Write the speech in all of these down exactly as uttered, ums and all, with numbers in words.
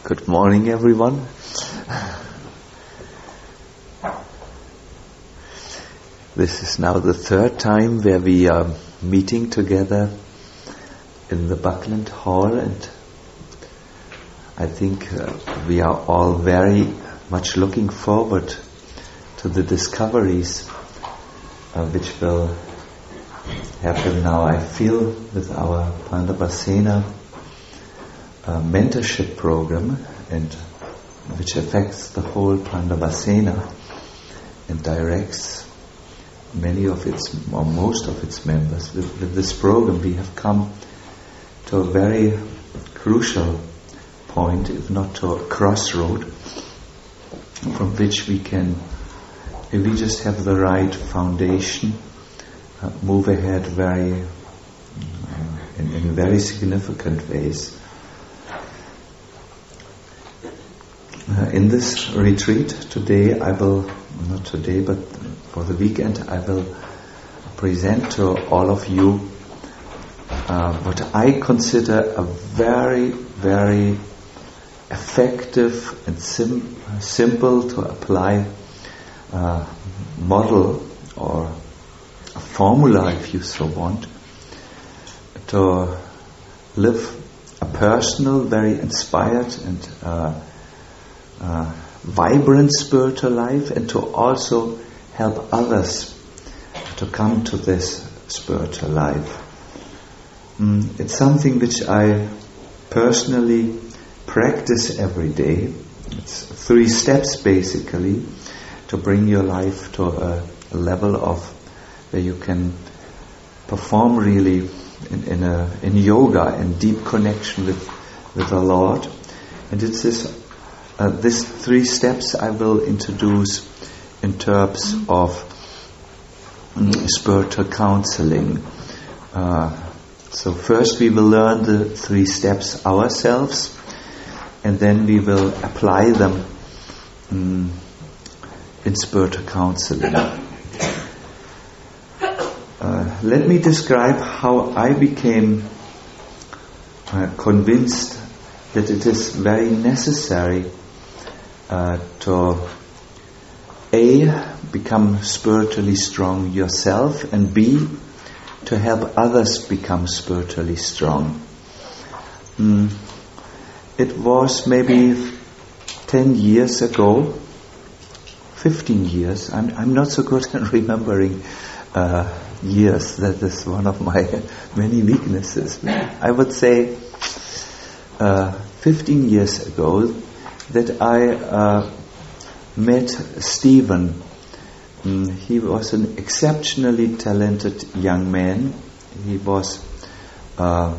Good morning, everyone. This is now the third time where we are meeting together in the Buckland Hall, and I think uh, we are all very much looking forward to the discoveries uh, which will happen now. I feel with our Pandavasena uh, mentorship program, and which affects the whole Pandavasena and directs many of its, or most of its members. With, with this program we have come to a very crucial point, if not to a crossroad, from which we can, if we just have the right foundation, uh, move ahead very, uh, in, in very significant ways. Uh, in this retreat today, I will, not today, but for the weekend, I will present to all of you uh, what I consider a very, very effective and sim- simple to apply uh, model, or a formula, if you so want, to live a personal, very inspired and uh, uh, vibrant spiritual life, and to also help others to come to this spiritual life. Mm, it's something which I personally practice every day. It's three steps basically to bring your life to a, a level of where you can perform really in, in a in yoga, in deep connection with with the Lord. And it's this uh, these three steps I will introduce in terms of mm, spiritual counseling. Uh, so first we will learn the three steps ourselves, and then we will apply them mm, in spiritual counseling. Uh, let me describe how I became uh, convinced that it is very necessary uh, to A, become spiritually strong yourself, and B, to help others become spiritually strong. Mm. It was maybe ten years ago, fifteen years, I'm, I'm not so good at remembering uh, years, that is one of my many weaknesses. I would say uh, fifteen years ago that I uh, met Stephen. Mm, he was an exceptionally talented young man. He was uh,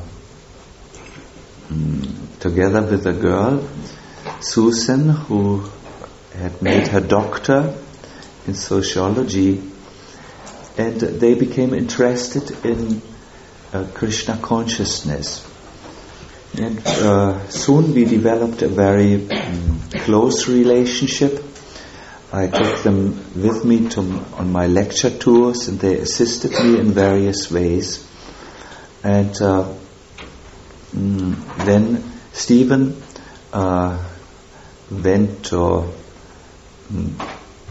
mm, together with a girl, Susan, who had made her doctor in sociology, and they became interested in uh, Krishna consciousness. And uh, soon we developed a very um, close relationship. I took them with me to on my lecture tours, and they assisted me in various ways. And uh, mm, then Stephen uh, went to mm,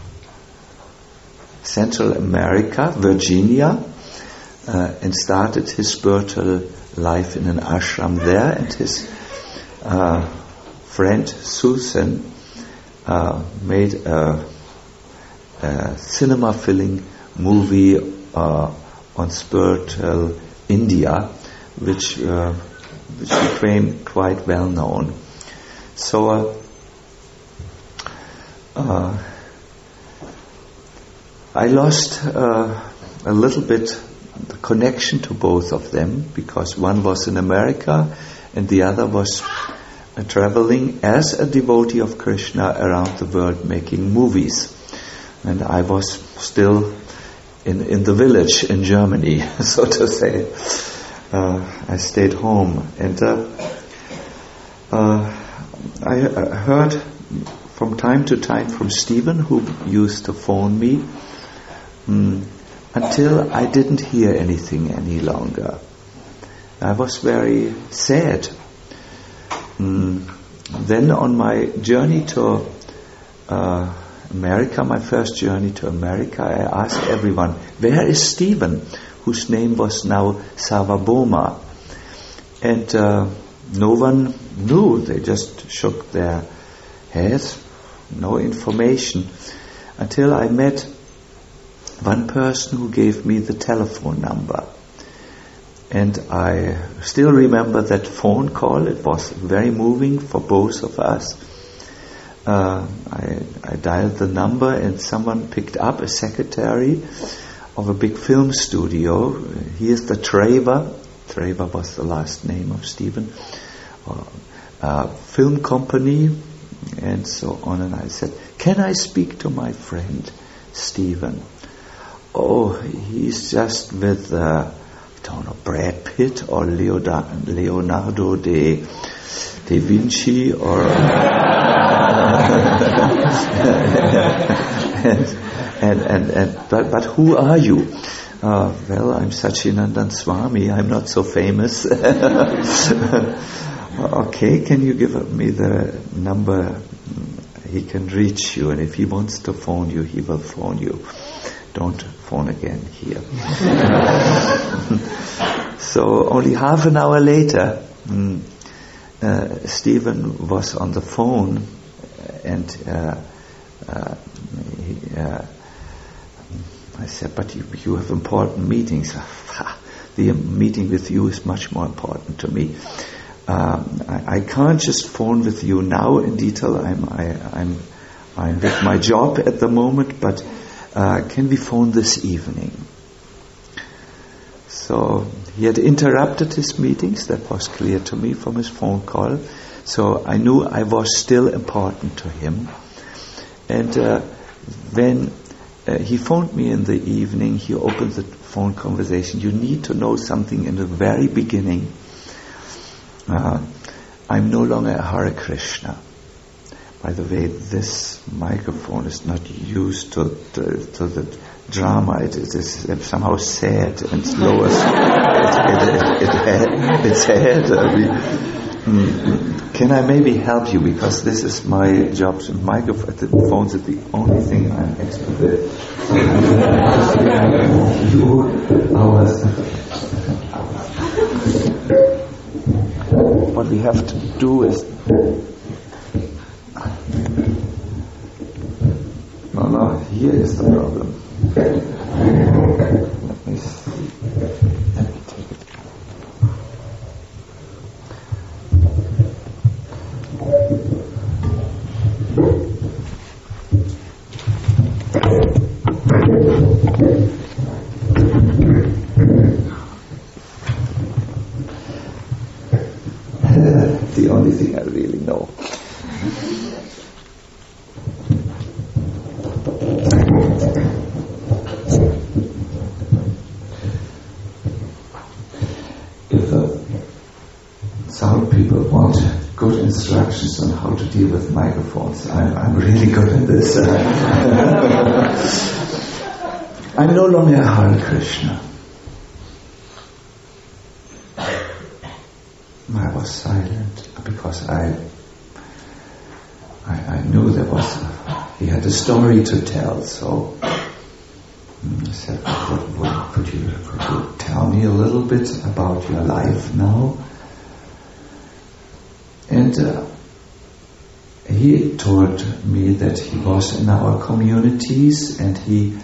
Central America, Virginia, uh, and started his spiritual life in an ashram there. And his uh, friend Susan uh, made a, a cinema-filling movie uh, on spiritual India, which uh, which became quite well known. So. Uh, uh, I lost uh, a little bit the connection to both of them, because one was in America and the other was uh, traveling as a devotee of Krishna around the world making movies. And I was still in, in the village in Germany, so to say. Uh, I stayed home, and uh, uh, I heard from time to time from Stephen, who used to phone me, Mm, until I didn't hear anything any longer. I was very sad. Mm, then on my journey to uh, America, my first journey to America, I asked everyone, where is Stephen, whose name was now Sarvabhauma? And uh, no one knew. They just shook their heads, no information, until I met one person who gave me the telephone number. And I still remember that phone call. It was very moving for both of us. Uh, I, I dialed the number and someone picked up, a secretary of a big film studio. Here's the Traver. Traver was the last name of Stephen. Uh, uh, film company and so on. And I said, can I speak to my friend Stephen? Oh, he's just with, uh, I don't know, Brad Pitt or Leonardo, Leonardo de, de Vinci or... and, and, and, and, but, but who are you? Uh, well, I'm Satchidananda Swami. I'm not so famous. Okay, can you give me the number? He can reach you, and if he wants to phone you, he will phone you. Don't phone again here. So only half an hour later, mm, uh, Stephen was on the phone, and uh, uh, he, uh, I said, but you, you have important meetings. The meeting with you is much more important to me. Um, I, I can't just phone with you now in detail. I'm, I, I'm, I'm with my job at the moment, but uh, can we phone this evening? So he had interrupted his meetings. That was clear to me from his phone call. So I knew I was still important to him. And uh, when uh, he phoned me in the evening, he opened the phone conversation. You need to know something in the very beginning. Uh, I'm no longer a Hare Krishna. By the way, this microphone is not used to, to, to the drama. It, it is somehow sad and slow. It, it, it, it, it's sad. I mean, mm, can I maybe help you? Because this is my job. Microphone, the phones are the only thing I'm expert at. Two hours. What we have to do is... No, no, here is the problem. Let me see. Let me take it. The only thing I really know. If uh, some people want good instructions on how to deal with microphones, I'm, I'm really good at this. I'm no longer a Hare Krishna. I was silent because I, I, I knew there was, a, he had a story to tell. So I said, what, what, could you, could you tell me a little bit about your life now? And uh, he told me that he was in our communities, and he.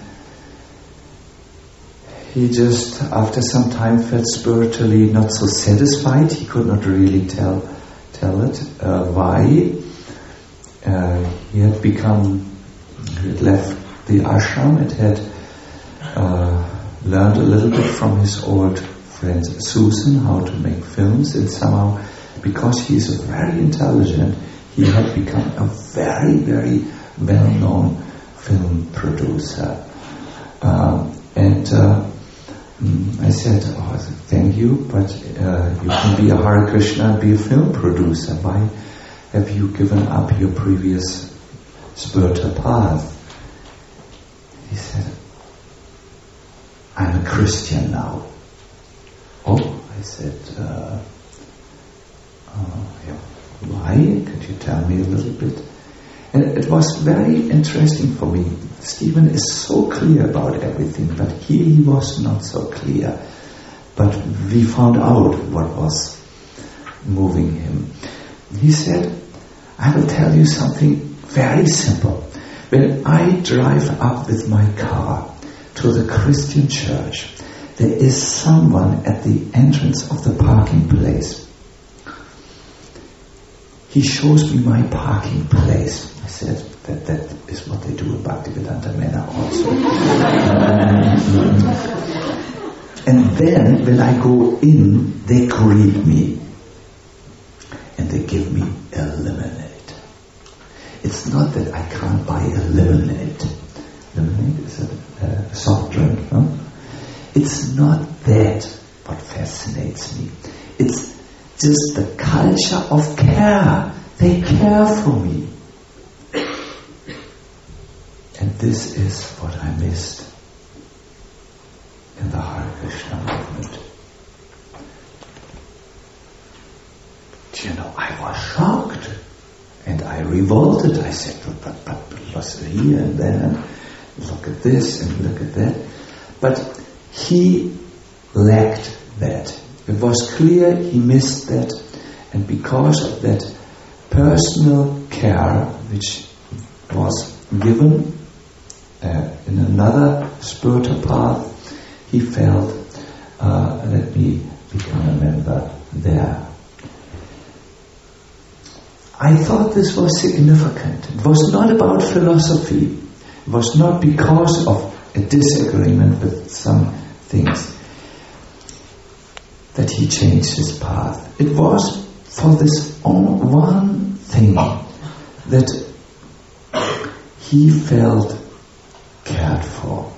He just, after some time, felt spiritually not so satisfied. He could not really tell tell it. Uh, why? Uh, he had become, he had left the ashram and had uh, learned a little bit from his old friend Susan how to make films. And somehow, because he's very intelligent, he had become a very, very well-known film producer. Uh, and uh, I said, oh, thank you, but uh, you can be a Hare Krishna and be a film producer. Why have you given up your previous spiritual path? He said, I'm a Christian now. Oh, I said, uh, oh, yeah. why? Could you tell me a little bit? And it was very interesting for me. Stephen is so clear about everything, but here he was not so clear. But we found out what was moving him. He said, I will tell you something very simple. When I drive up with my car to the Christian church, there is someone at the entrance of the parking place. He shows me my parking place. I said, that that is what they do in Bhaktivedanta Mena also. And then, when I go in, they greet me. And they give me a lemonade. It's not that I can't buy a lemonade. Lemonade is a, a soft drink, huh? It's not that what fascinates me. It's just the culture of care. They care for me. And this is what I missed in the Hare Krishna movement. Do you know, I was shocked. And I revolted. I said, but, but, but, but here and there, look at this and look at that. But he lacked that. It was clear he missed that. And because of that personal care, which was given uh, in another spiritual path, he felt, uh, let me become a member there. I thought this was significant. It was not about philosophy. It was not because of a disagreement with some things that he changed his path. It was for this one thing that he felt cared for.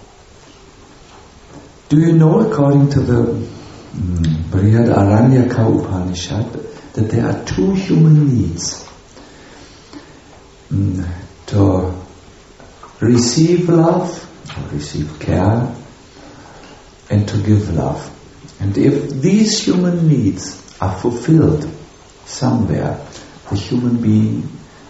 Do you know, according to the um, Brihadaranyaka Upanishad, that there are two human needs? To receive love, or receive care, and to give love. And if these human needs are fulfilled somewhere, the human being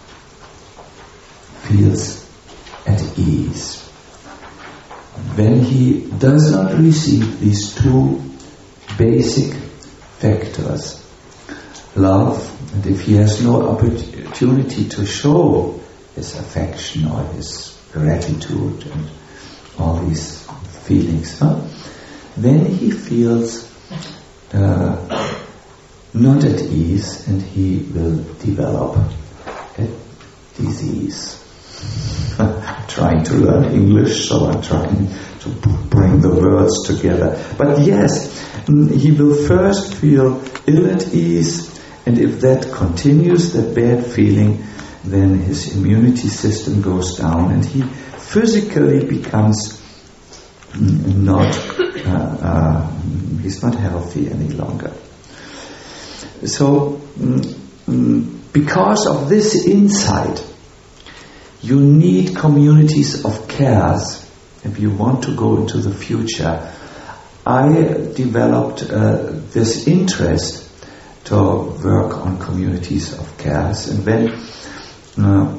feels at ease. When he does not receive these two basic factors, love, and if he has no opportunity to show his affection or his gratitude and all these feelings, huh? then he feels uh, not at ease, and he will develop a disease. I'm trying to learn English, so I'm trying to bring the words together. But yes, he will first feel ill at ease, and if that continues, that bad feeling, then his immunity system goes down and he physically becomes not, uh, uh, he's not healthy any longer. So, um, because of this insight, you need communities of cares if you want to go into the future. I developed uh, this interest to work on communities of cares, and when uh,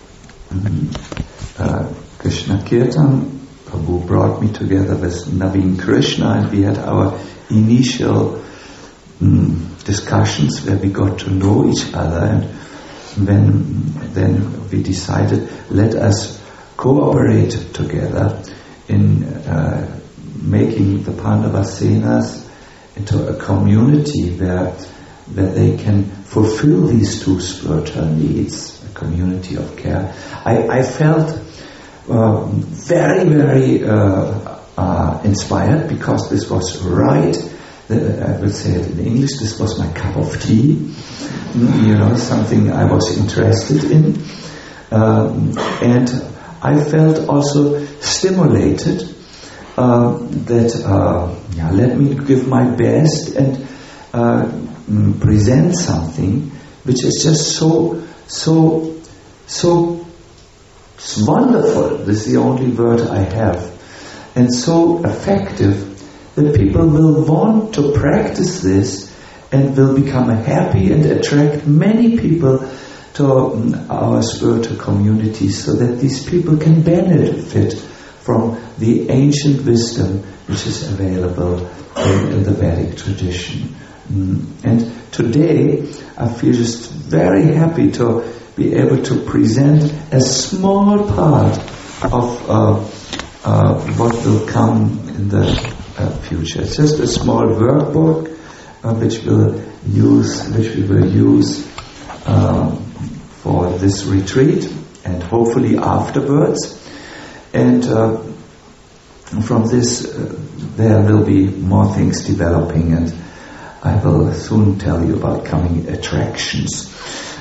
uh, Krishna Kirtan Prabhu brought me together with Naveen Krishna, and we had our initial um, discussions where we got to know each other, and when then we decided, let us cooperate together in uh, making the Pandava Senas into a community where where they can fulfill these two spiritual needs, a community of care. I, I felt uh, very, very uh, uh, inspired, because this was right. The, I will say it in English, this was my cup of tea. You know, something I was interested in. Um, and I felt also stimulated uh, that, uh, yeah, let me give my best and uh, present something which is just so, so, so wonderful. This is the only word I have. And so effective that people will want to practice this and will become happy and attract many people to um, our spiritual community, so that these people can benefit from the ancient wisdom which is available in, in the Vedic tradition. Mm. And today I feel just very happy to be able to present a small part of uh, uh, what will come in the uh, future. It's just a small workbook uh, which will use, which we will use um, for this retreat and hopefully afterwards. And uh, from this, uh, there will be more things developing, and I will soon tell you about coming attractions.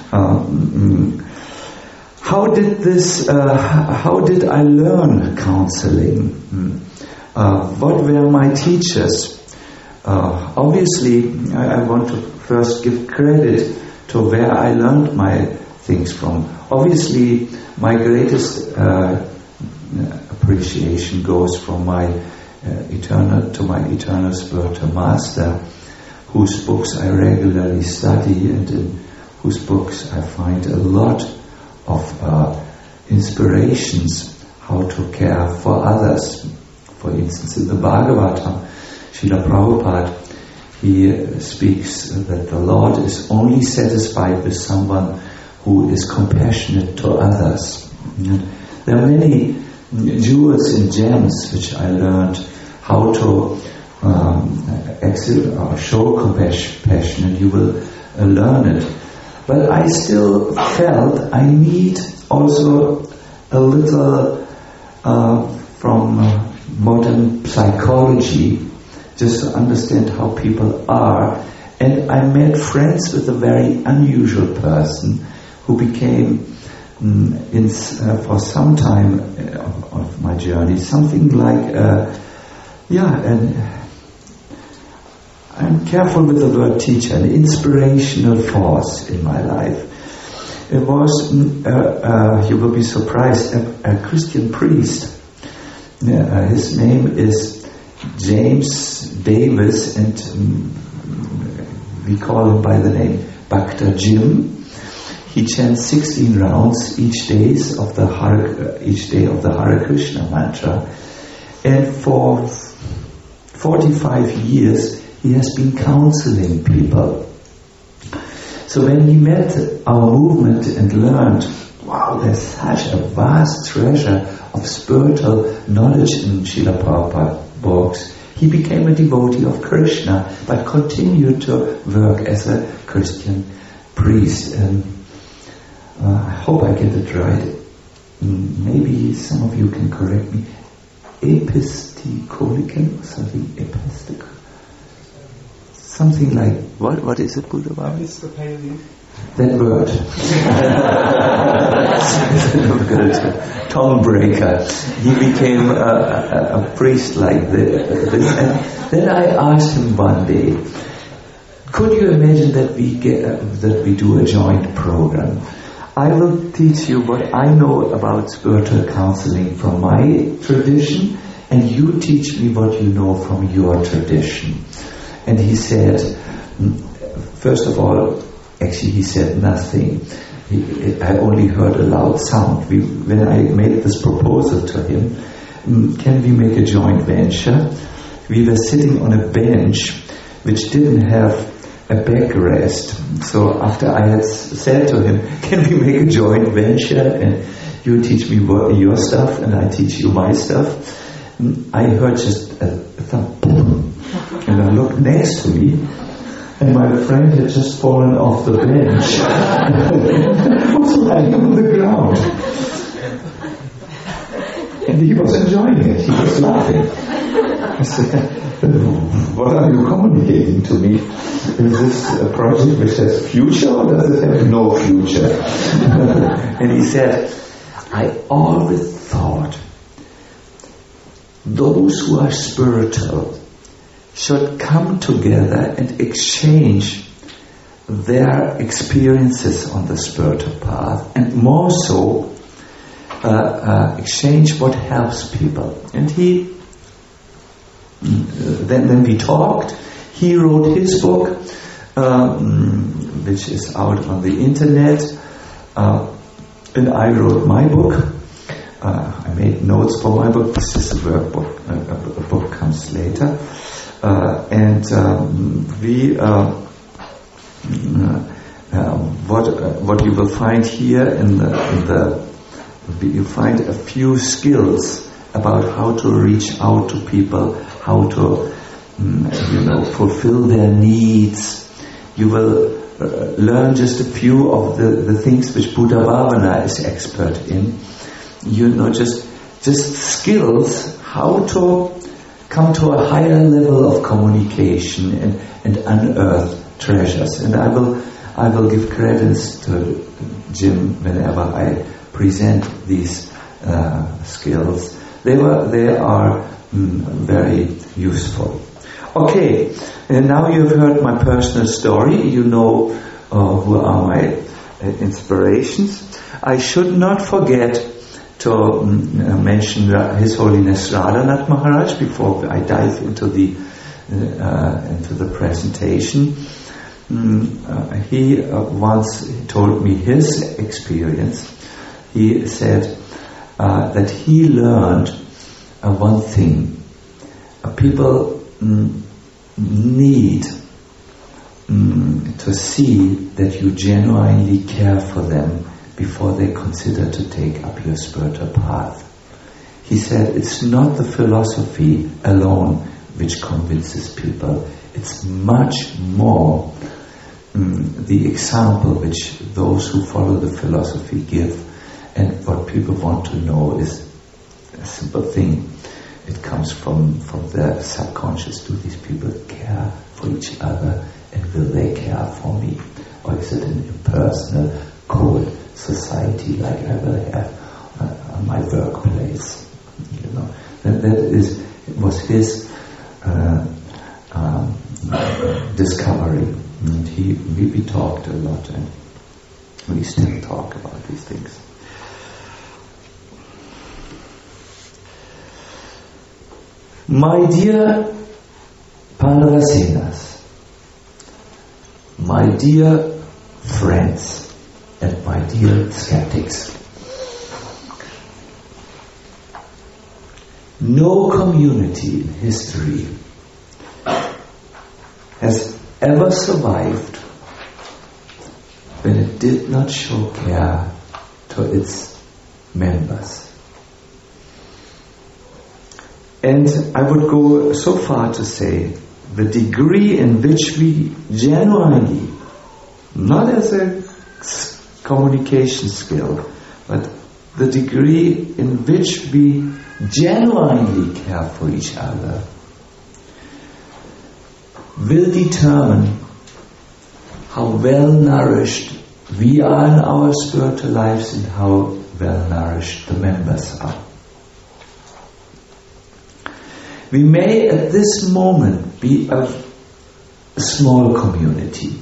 Um, how did this? Uh, how did I learn counseling? Uh, what were my teachers? Uh, obviously, I, I want to first give credit to where I learned my things from. Obviously, my greatest uh, appreciation goes from my uh, eternal to my eternal spiritual master, whose books I regularly study and in whose books I find a lot of uh, inspirations how to care for others. For instance, in the Bhagavatam, Srila Prabhupada, he uh, speaks that the Lord is only satisfied with someone who is compassionate to others. And there are many jewels and gems which I learned how to um, exhibit or show compassion, and you will uh, learn it. But I still felt I need also a little uh, from uh, modern psychology, just to understand how people are. And I made friends with a very unusual person who became, um, in, uh, for some time of, of my journey, something like, uh, yeah, and I'm careful with the word teacher, an inspirational force in my life. It was, uh, uh, you will be surprised, a, a Christian priest. Uh, his name is James Davis, and um, we call him by the name Bhakta Jim. He chants sixteen rounds each days of the Hare, each day of the Hare Krishna mantra, and for forty-five years he has been counseling people. So when he met our movement and learned, wow, there's such a vast treasure of spiritual knowledge in Srila Prabhupada books, he became a devotee of Krishna, but continued to work as a Christian priest. And uh, I hope I get it right. Maybe some of you can correct me. Epistolican or something, epistical. Something like, what? What is it, Buddha Baba? Episcopalian. That word. Tongue breaker. He became a, a, a priest like this. And then I asked him one day, could you imagine that we get uh, that we do a joint program? I will teach you what I know about spiritual counseling from my tradition, and you teach me what you know from your tradition. And he said, first of all, actually he said nothing. He, I only heard a loud sound. We, when I made this proposal to him, can we make a joint venture? We were sitting on a bench which didn't have a backrest. So after I had said to him, can we make a joint venture and you teach me your stuff and I teach you my stuff, I heard just a thump, and I looked next to me, and my friend had just fallen off the bench and was lying on the ground. And he was enjoying it, he was laughing. I said, what are you communicating to me? Is this a project which has future or does it have no future? And he said, I always thought those who are spiritual should come together and exchange their experiences on the spiritual path, and more so uh, uh, exchange what helps people. And he then then we talked. He wrote his book, um, which is out on the internet. Uh, and I wrote my book. Uh, I made notes for my book. This is a workbook. A, a book comes later. Uh, and um, we, uh, uh, uh, what uh, what you will find here in the, in the you find a few skills about how to reach out to people, how to um, you know fulfill their needs. You will uh, learn just a few of the, the things which Buddha Bhavana is expert in. You know, just just skills how to come to a higher level of communication and, and unearth treasures. And I will I will give credence to Jim whenever I present these uh, skills. They were they are mm, very useful. Okay, and now you've heard my personal story. You know uh, who are my uh, inspirations. I should not forget to um, mention His Holiness Radhanath Maharaj before I dive into the uh, into the presentation. Mm, uh, he uh, once told me his experience. He said uh, that he learned uh, one thing: uh, people mm, need mm, to see that you genuinely care for them before they consider to take up your spiritual path. He said it's not the philosophy alone which convinces people. It's much more um, the example which those who follow the philosophy give. And what people want to know is a simple thing. It comes from, from their subconscious. Do these people care for each other? And will they care for me? Or is it an impersonal, cold society like I will have uh, on my workplace? You know, that, that is it was his uh, um, discovery, and he we, we talked a lot, and we still talk about these things. My dear Pandavasenas, my dear friends, and my dear skeptics, no community in history has ever survived when it did not show care to its members. And I would go so far to say the degree in which we genuinely, not as a communication skill, but the degree in which we genuinely care for each other will determine how well nourished we are in our spiritual lives and how well nourished the members are. We may at this moment be a, a small community.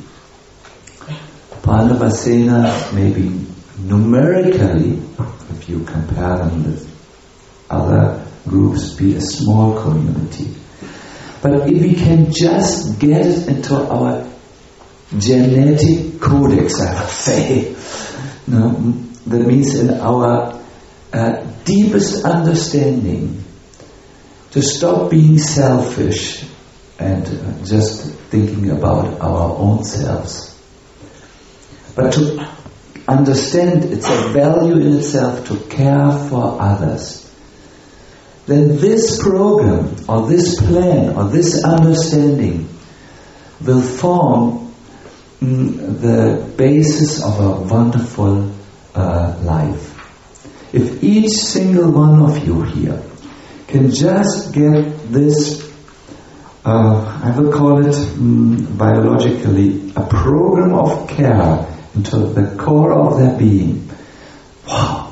Pandavasena may be numerically, if you compare them with other groups, be a small community. But if we can just get it into our genetic codex, I would say, no, that means in our uh, deepest understanding, to stop being selfish and uh, just thinking about our own selves, but to understand it's a value in itself to care for others, then this program or this plan or this understanding will form mm, the basis of a wonderful uh, life. If each single one of you here can just get this, uh, I will call it mm, biologically, a program of care into the core of their being, wow,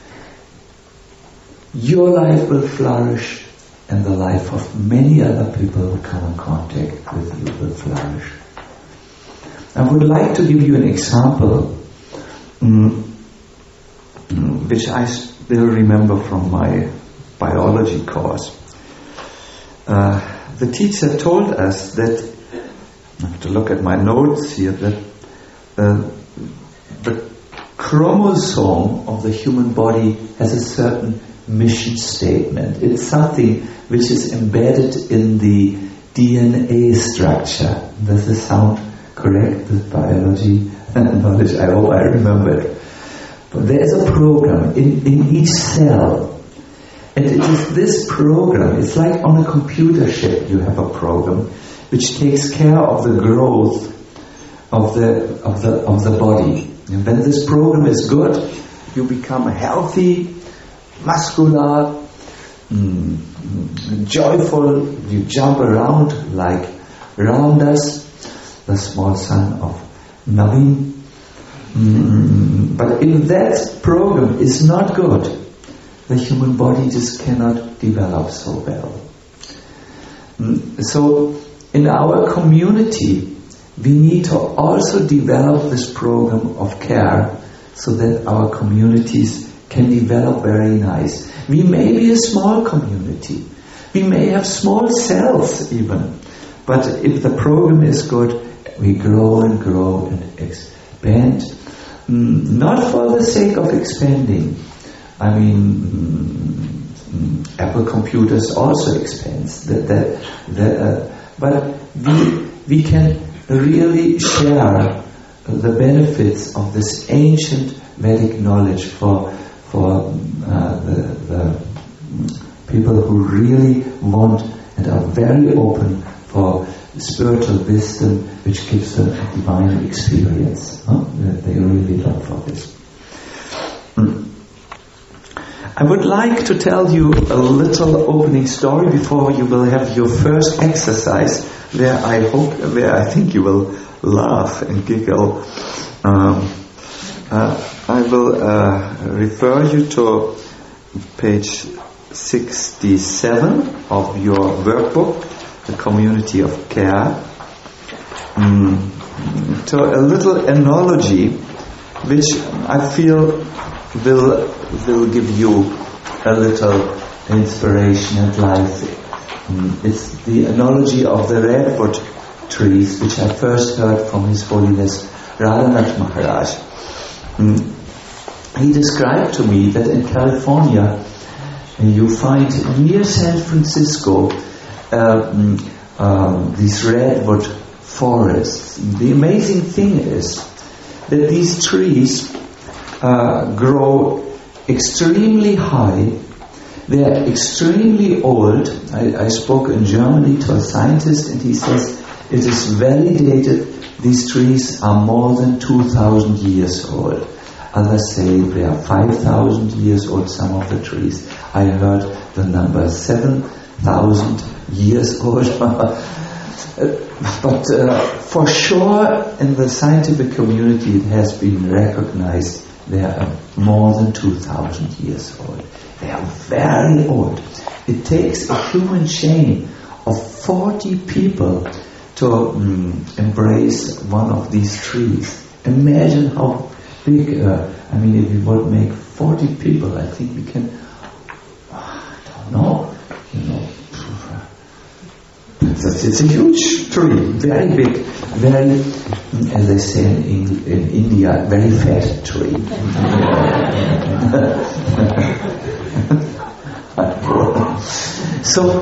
your life will flourish and the life of many other people who come in contact with you will flourish. I would like to give you an example um, which I still remember from my biology course. Uh, the teacher told us that have to look at my notes here, that uh, the chromosome of the human body has a certain mission statement. It's something which is embedded in the D N A structure. Does this sound correct, this biology knowledge? I hope I remember it. But there's a program in, in each cell. And it is this program, it's like on a computer chip you have a program which takes care of the growth of the of the of the body. And when this program is good, you become healthy, muscular, mm, joyful, you jump around like Ramdas, the small son of Naveen. Mm, but if that program is not good, the human body just cannot develop so well. Mm, so in our community, we need to also develop this program of care so that our communities can develop very nice. We may be a small community. We may have small cells even. But if the program is good, we grow and grow and expand. Mm, not for the sake of expanding. I mean, mm, Apple computers also expand. That, that, that, uh, but we, we can really share the benefits of this ancient Vedic knowledge for for uh, the, the people who really want and are very open for spiritual wisdom, which gives them a divine experience. Huh? They really look for this. Mm. I would like to tell you a little opening story before you will have your first exercise, where I hope, where I think you will laugh and giggle. Um, uh, I will uh, refer you to page sixty-seven of your workbook, The Community of Care, um, to a little analogy which I feel will will give you a little inspiration and life. Um, it's the analogy of the redwood trees, which I first heard from His Holiness Radhanath Maharaj. Um, he described to me that in California uh, you find near San Francisco uh, um, these redwood forests. The amazing thing is that these trees uh, grow extremely high. They are extremely old. I, I spoke in Germany to a scientist, and he says it is validated these trees are more than two thousand years old. Others say they are five thousand years old, some of the trees. I heard the number seven thousand years old. But uh, for sure in the scientific community it has been recognized they are more than two thousand years old. They are very old. It takes a human chain of forty people to um, embrace one of these trees. Imagine how big, uh, I mean, if we would make forty people, I think we can, I don't know, you know, it's, it's a huge tree, very big, very, as they say in, Eng- in India, very fat tree. So,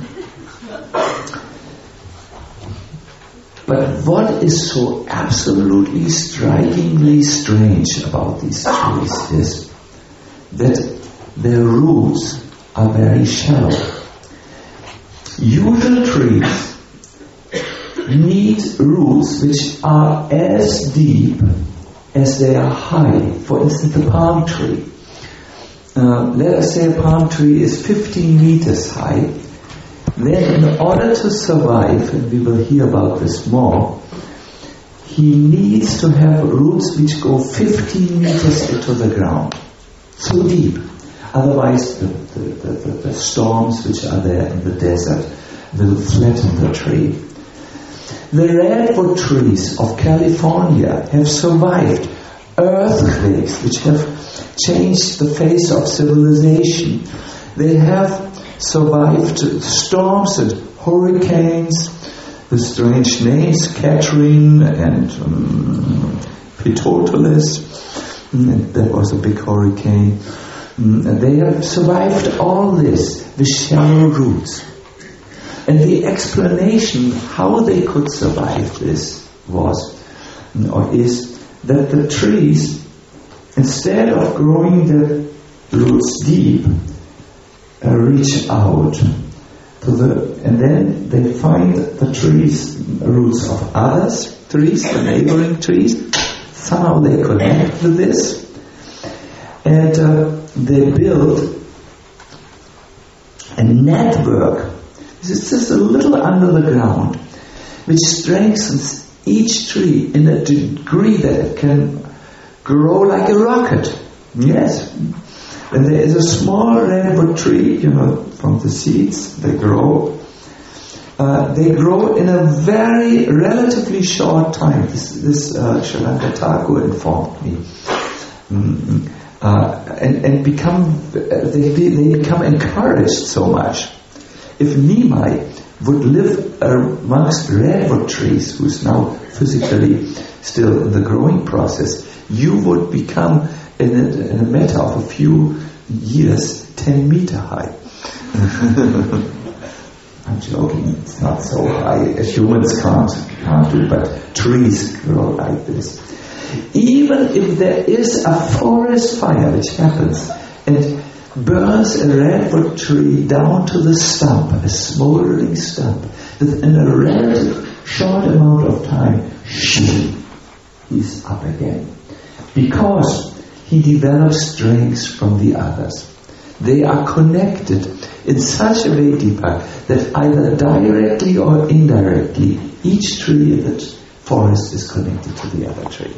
but what is so absolutely strikingly strange about these trees is that their roots are very shallow. Usual trees need roots which are as deep as they are high. For instance, the palm tree. Uh, let us say a palm tree is fifteen meters high. Then in order to survive, and we will hear about this more, he needs to have roots which go fifteen meters into the ground. So deep. Otherwise the, the, the, the storms which are there in the desert will flatten the tree. The redwood trees of California have survived earthquakes which have changed the face of civilization. They have survived storms and hurricanes. the strange names, Catherine and um, Pitotolis, and that was a big hurricane. And they have survived all this with shallow roots. And the explanation how they could survive this was, or is, that the trees, instead of growing their roots deep, uh, reach out to the, and then they find the trees, roots of others, trees, the neighboring trees. Somehow they connect with this, and uh, they build a network. This is just a little under the ground, which strengthens each tree in a degree that it can grow like a rocket. Yes. And there is a small redwood tree, you know, from the seeds they grow. Uh, they grow in a very relatively short time. This, this uh, Sharanga Thakur informed me. Mm-hmm. Uh, and, and become, they, they become encouraged so much. If Nimai would live amongst redwood trees, who's now physically still in the growing process, you would become, in a, in a matter of a few years, ten meter high. I'm joking, it's not so high. Humans can't, can't do, but trees grow like this. Even if there is a forest fire which happens and burns a redwood tree down to the stump, a smoldering stump, within a relative short amount of time, he's up again. Because he develops strengths from the others. They are connected in such a way, Deepak, that either directly or indirectly, each tree in the forest is connected to the other tree.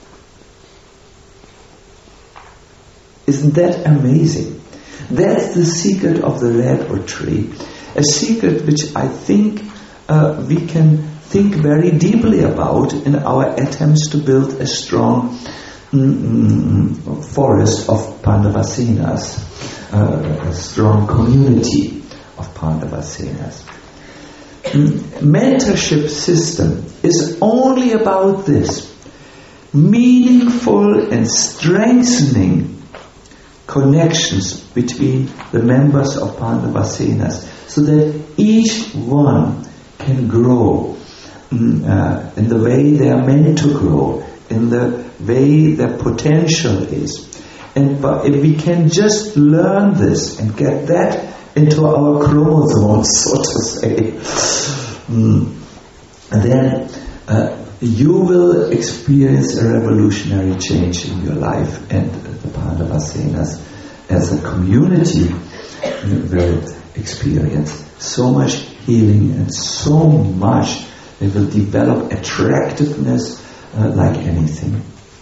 Isn't that amazing? That's the secret of the redwood tree. A secret which I think uh, we can think very deeply about in our attempts to build a strong mm, forest of Pandavasenas, uh, a strong community of Pandavasenas. Mm, mentorship system is only about this, meaningful and strengthening connections between the members of Pandavasenas, so that each one can grow mm, uh, in the way they are meant to grow, in the way their potential is. And but if we can just learn this and get that into our chromosomes, so to say, mm, then uh, you will experience a revolutionary change in your life, and the Pandavasenas as a community will experience so much healing and so much. They will develop attractiveness uh, like anything.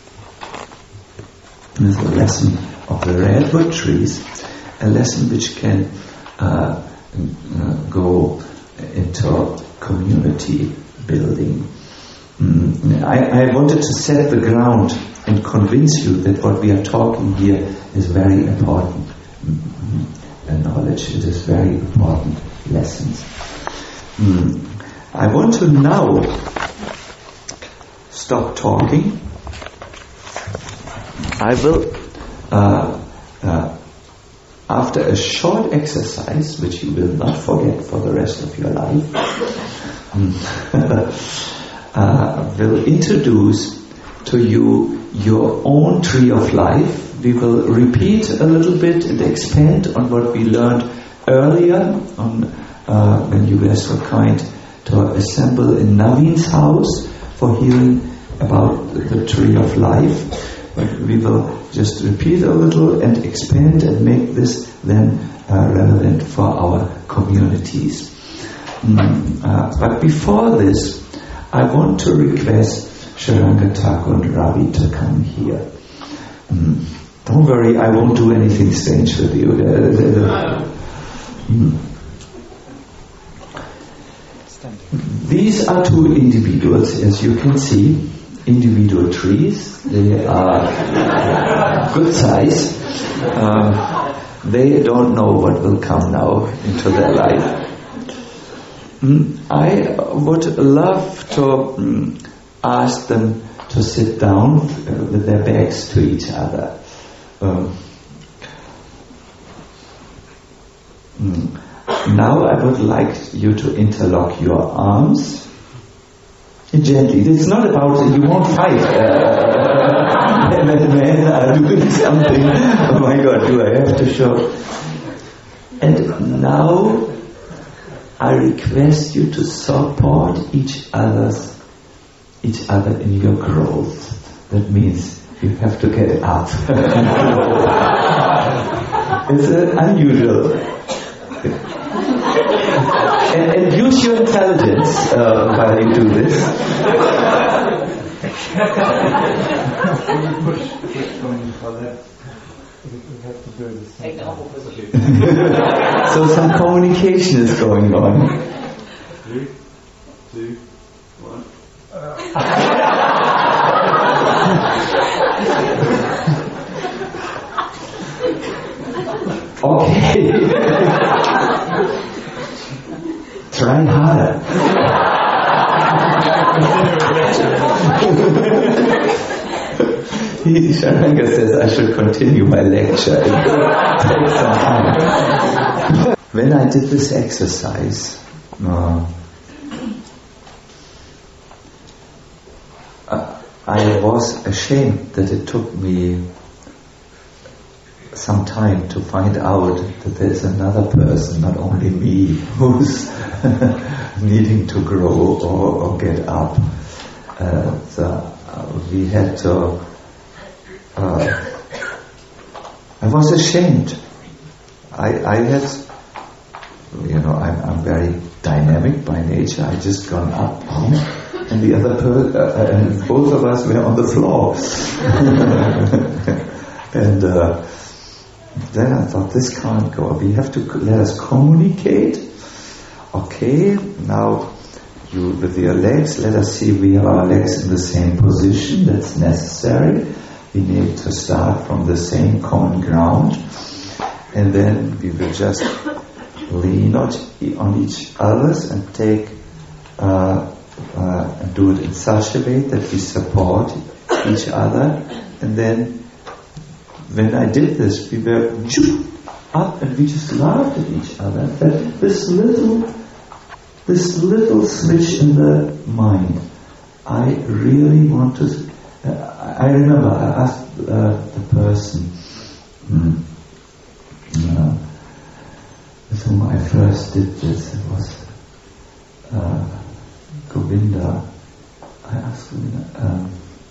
There's a lesson of the redwood trees, a lesson which can uh, uh, go into community building. Mm. I, I wanted to set the ground and convince you that what we are talking here is very important mm-hmm. and knowledge. It is very important lessons. Mm. I want to now stop talking. I will, uh, uh, after a short exercise, which you will not forget for the rest of your life, uh, will introduce to you your own tree of life. We will repeat a little bit and expand on what we learned earlier on uh, when you were so kind to assemble in Naveen's house for hearing about the tree of life. But we will just repeat a little and expand and make this then uh, relevant for our communities. Mm, uh, but before this, I want to request Sharanga Thakur and Ravi to come here. Mm. Don't worry, I won't do anything strange with you. Mm. These are two individuals, as you can see, individual trees. They are good size. Um, they don't know what will come now into their life. mm, I would love to mm, ask them to sit down uh, with their backs to each other. Um, mm, now I would like you to interlock your arms gently. It's not about, you won't fight uh, when men are doing something. Oh my God, do I have to show? And now I request you to support each other's each other in your growth. That means you have to get up. It's uh, unusual. And, and use your intelligence uh, while you do this. So some communication is going on. Three, two, one. Okay. Try harder. Sharanga says I should continue my lecture. It takes some time. When I did this exercise, uh, I was ashamed that it took me some time to find out that there's another person, not only me, who's needing to grow or, or get up. Uh, so uh, we had to. Uh, I was ashamed. I, I had, you know, I'm, I'm very dynamic by nature. I just gone up, and the other per- uh, and both of us were on the floor. And. Uh, Then I thought, this can't go. We have to let us communicate. Okay, now you with your legs, let us see we have our legs in the same position. That's necessary. We need to start from the same common ground. And then we will just lean on each other's and take uh, uh, and do it in such a way that we support each other. And then when I did this, we were up and we just laughed at each other. That this little, this little switch in the mind, I really want to. Uh, I remember I asked uh, the person mm, uh, with whom I first did this. It was uh, Govinda. I asked Govinda. Um,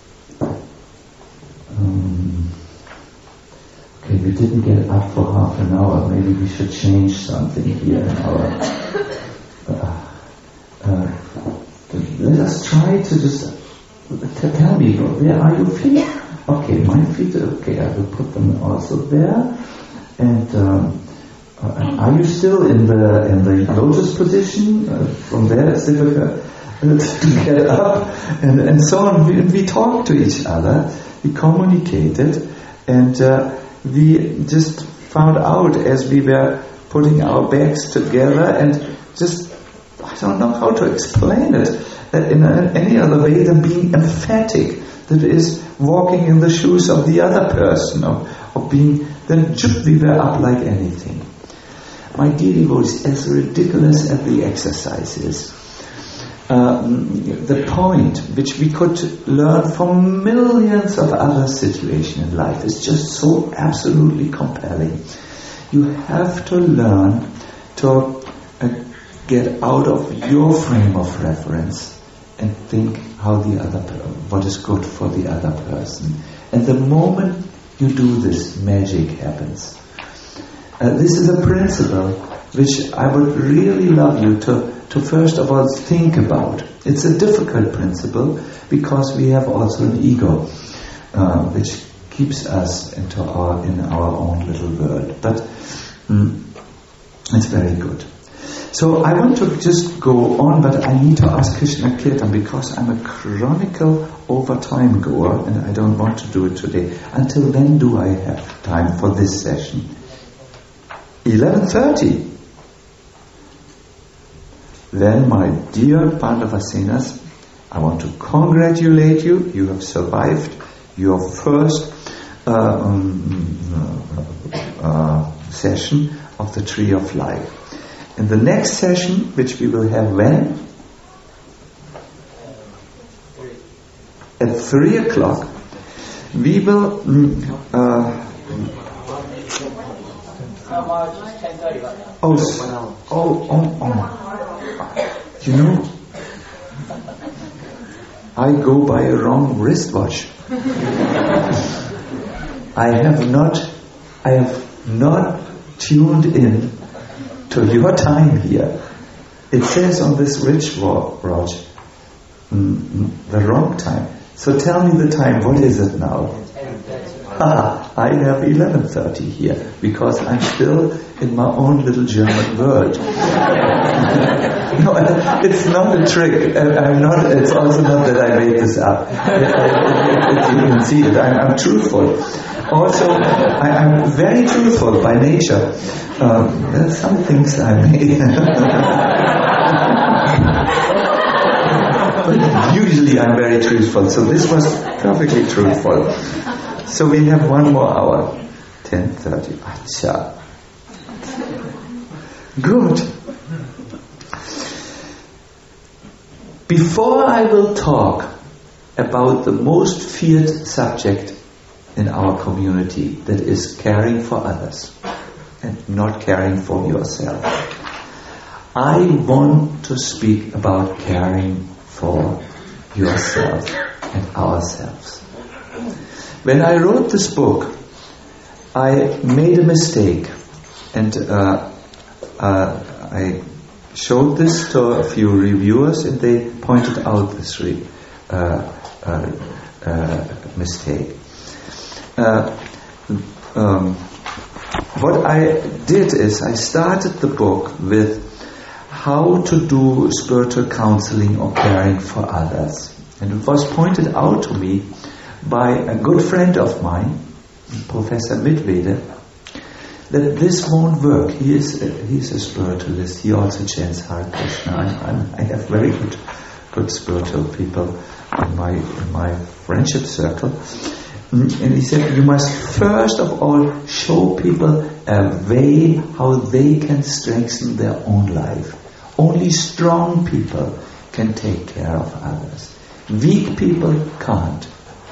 um, Okay, we didn't get up for half an hour. Maybe we should change something here in our. Uh, uh, let us try to just t- tell me where are your feet? Okay, my feet. Okay, I will put them also there. And um, uh, are you still in the in the lotus position? Uh, from there, it's difficult uh, to get up, and and so on. We, we talked to each other. We communicated, and. Uh, We just found out as we were putting our backs together and just, I don't know how to explain it in any other way than being emphatic. That is, walking in the shoes of the other person, or, or being, then we were up like anything. My dear devotees, as ridiculous as the exercise is, Um, the point which we could learn from millions of other situations in life is just so absolutely compelling. You have to learn to uh, get out of your frame of reference and think how the other, what is good for the other person. And the moment you do this, magic happens. Uh, this is a principle which I would really love you to to first of all think about. It's a difficult principle because we have also an ego uh, which keeps us into our in our own little world. But mm, it's very good. So I want to just go on, but I need to ask Krishna Kirtan because I'm a chronicle overtime goer and I don't want to do it today. Until when do I have time for this session? eleven thirty. then, my dear Pandavasenas, I want to congratulate you. You have survived your first uh, um, uh, session of the Tree of Life. In the next session, which we will have when? At three o'clock, we will uh, oh, oh, oh, oh. You know, I go by a wrong wristwatch. I have not, I have not tuned in to your time here. It says on this wristwatch mm, the wrong time. So tell me the time. What is it now? Ah, I have eleven thirty here because I'm still in my own little German world. No, it's not a trick. I'm not. It's also not that I made this up. You can see it. I'm, I'm truthful. Also, I, I'm very truthful by nature. Um, there's some things I may. But usually I'm very truthful. So this was perfectly truthful. So we have one more hour. ten thirty. Acha. Good. Before I will talk about the most feared subject in our community, that is caring for others and not caring for yourself, I want to speak about caring for yourself and ourselves. When I wrote this book, I made a mistake, and uh, uh, I showed this to a few reviewers, and they pointed out this re- uh, uh, uh, mistake. Uh, um, what I did is I started the book with how to do spiritual counseling or caring for others. And it was pointed out to me by a good friend of mine, Professor Midvede, that this won't work. He is a, he's a spiritualist. He also chants Hare Krishna. I'm, I'm, I have very good, good spiritual people in my in my friendship circle. And he said, you must first of all show people a way how they can strengthen their own life. Only strong people can take care of others. Weak people can't.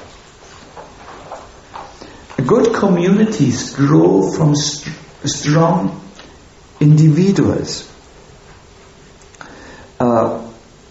Good communities grow from st- strong individuals. Uh,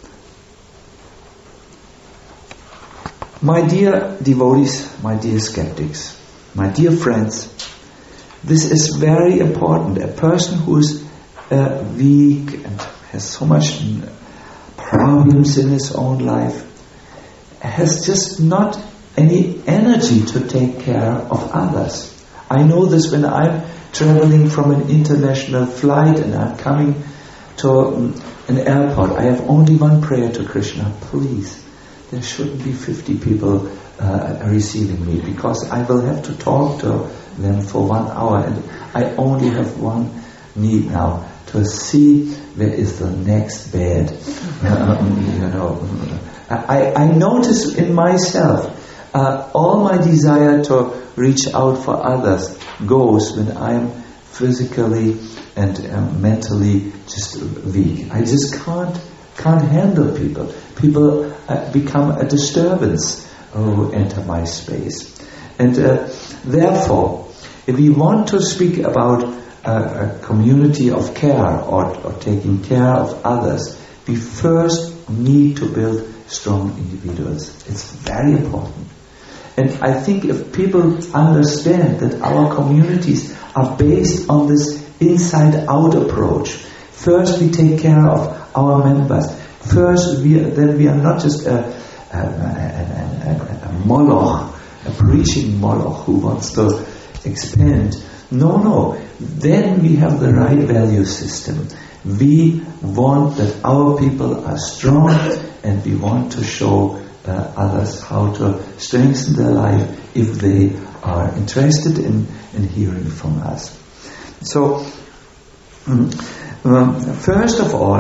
my dear devotees, my dear skeptics, my dear friends, this is very important. A person who is uh, weak and has so much problems in his own life has just not any energy to take care of others. I know this when I'm traveling from an international flight and I'm coming to um, an airport. I have only one prayer to Krishna: please, there shouldn't be fifty people uh, receiving me, because I will have to talk to them for one hour and I only have one need now, to see where is the next bed. um, you know, I, I notice in myself Uh, all my desire to reach out for others goes when I'm physically and um, mentally just weak. I just can't can't handle people. People uh, become a disturbance who enter my space. And uh, therefore, if we want to speak about uh, a community of care or, or taking care of others, we first need to build strong individuals. It's very important. And I think if people understand that our communities are based on this inside-out approach, first we take care of our members. First, we are, then we are not just a, a, a, a, a moloch, a preaching moloch who wants to expand. No, no. Then we have the right value system. We want that our people are strong, and we want to show Uh, others how to strengthen their life if they are interested in, in hearing from us. So, um, first of all,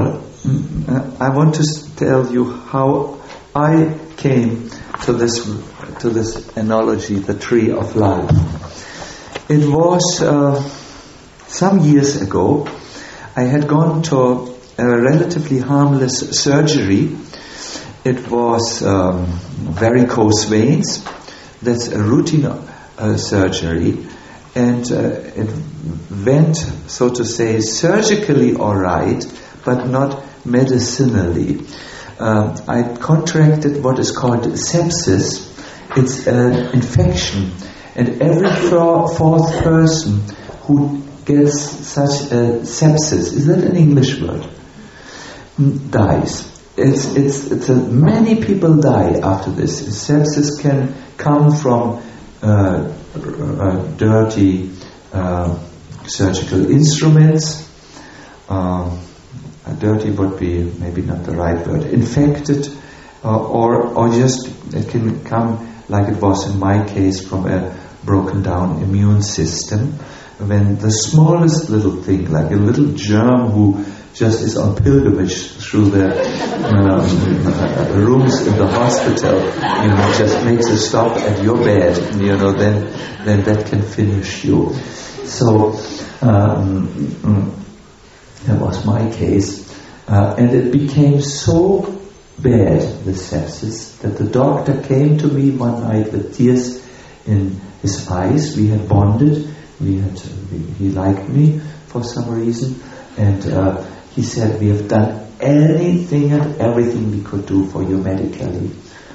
I want to tell you how I came to this to this analogy, the tree of life. It was uh, some years ago. I had gone to a relatively harmless surgery. It was um, varicose veins. That's a routine uh, surgery, and uh, it went, so to say, surgically all right, but not medicinally. Um, I contracted what is called sepsis. It's an infection, and every four, fourth person who gets such a sepsis, is that an English word? Dies. It's it's it's a, many people die after this. Sepsis can come from uh, uh, dirty uh, surgical instruments. Uh, dirty would be maybe not the right word. Infected, uh, or or just it can come, like it was in my case, from a broken down immune system. When the smallest little thing, like a little germ who just is on pilgrimage through the um, rooms in the hospital, you know, just makes a stop at your bed, you know, then then that can finish you. So um, that was my case, uh, and it became so bad, the sepsis, that the doctor came to me one night with tears in his eyes. We had bonded. We had we, he liked me for some reason, and. Uh, He said, we have done anything and everything we could do for you medically,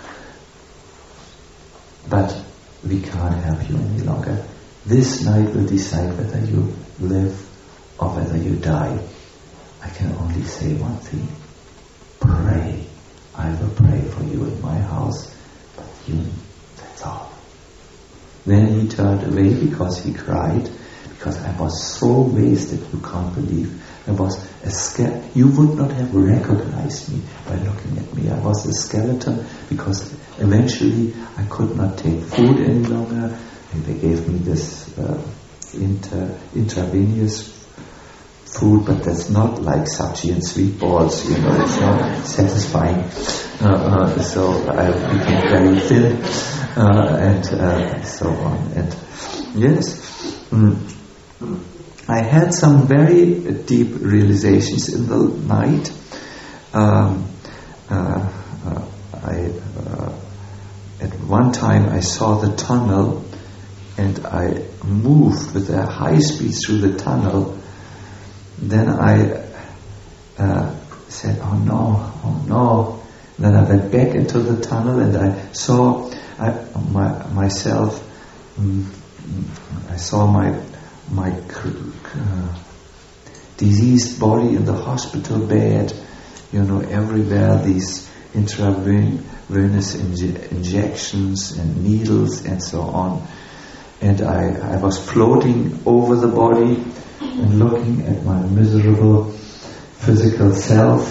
but we can't help you any longer. This night will decide whether you live or whether you die. I can only say one thing. Pray. I will pray for you in my house, but you, that's all. Then he turned away because he cried, because I was so wasted, you can't believe. I was a ske- you would not have recognized me by looking at me. I was a skeleton because eventually I could not take food any longer, and they gave me this uh, inter- intravenous food, but that's not like sabji and sweet balls, you know, it's not satisfying. Uh, uh, so I became very thin, uh, and uh, so on. And yes, mm, I had some very deep realizations in the night. Um, uh, uh, I, uh, at one time I saw the tunnel, and I moved with a high speed through the tunnel. Then I uh, said, "Oh no, oh no!" Then I went back into the tunnel, and I saw I, my, myself. Um, I saw my my uh, diseased body in the hospital bed, you know, everywhere these intravenous inje- injections and needles and so on. And I, I was floating over the body and looking at my miserable physical self.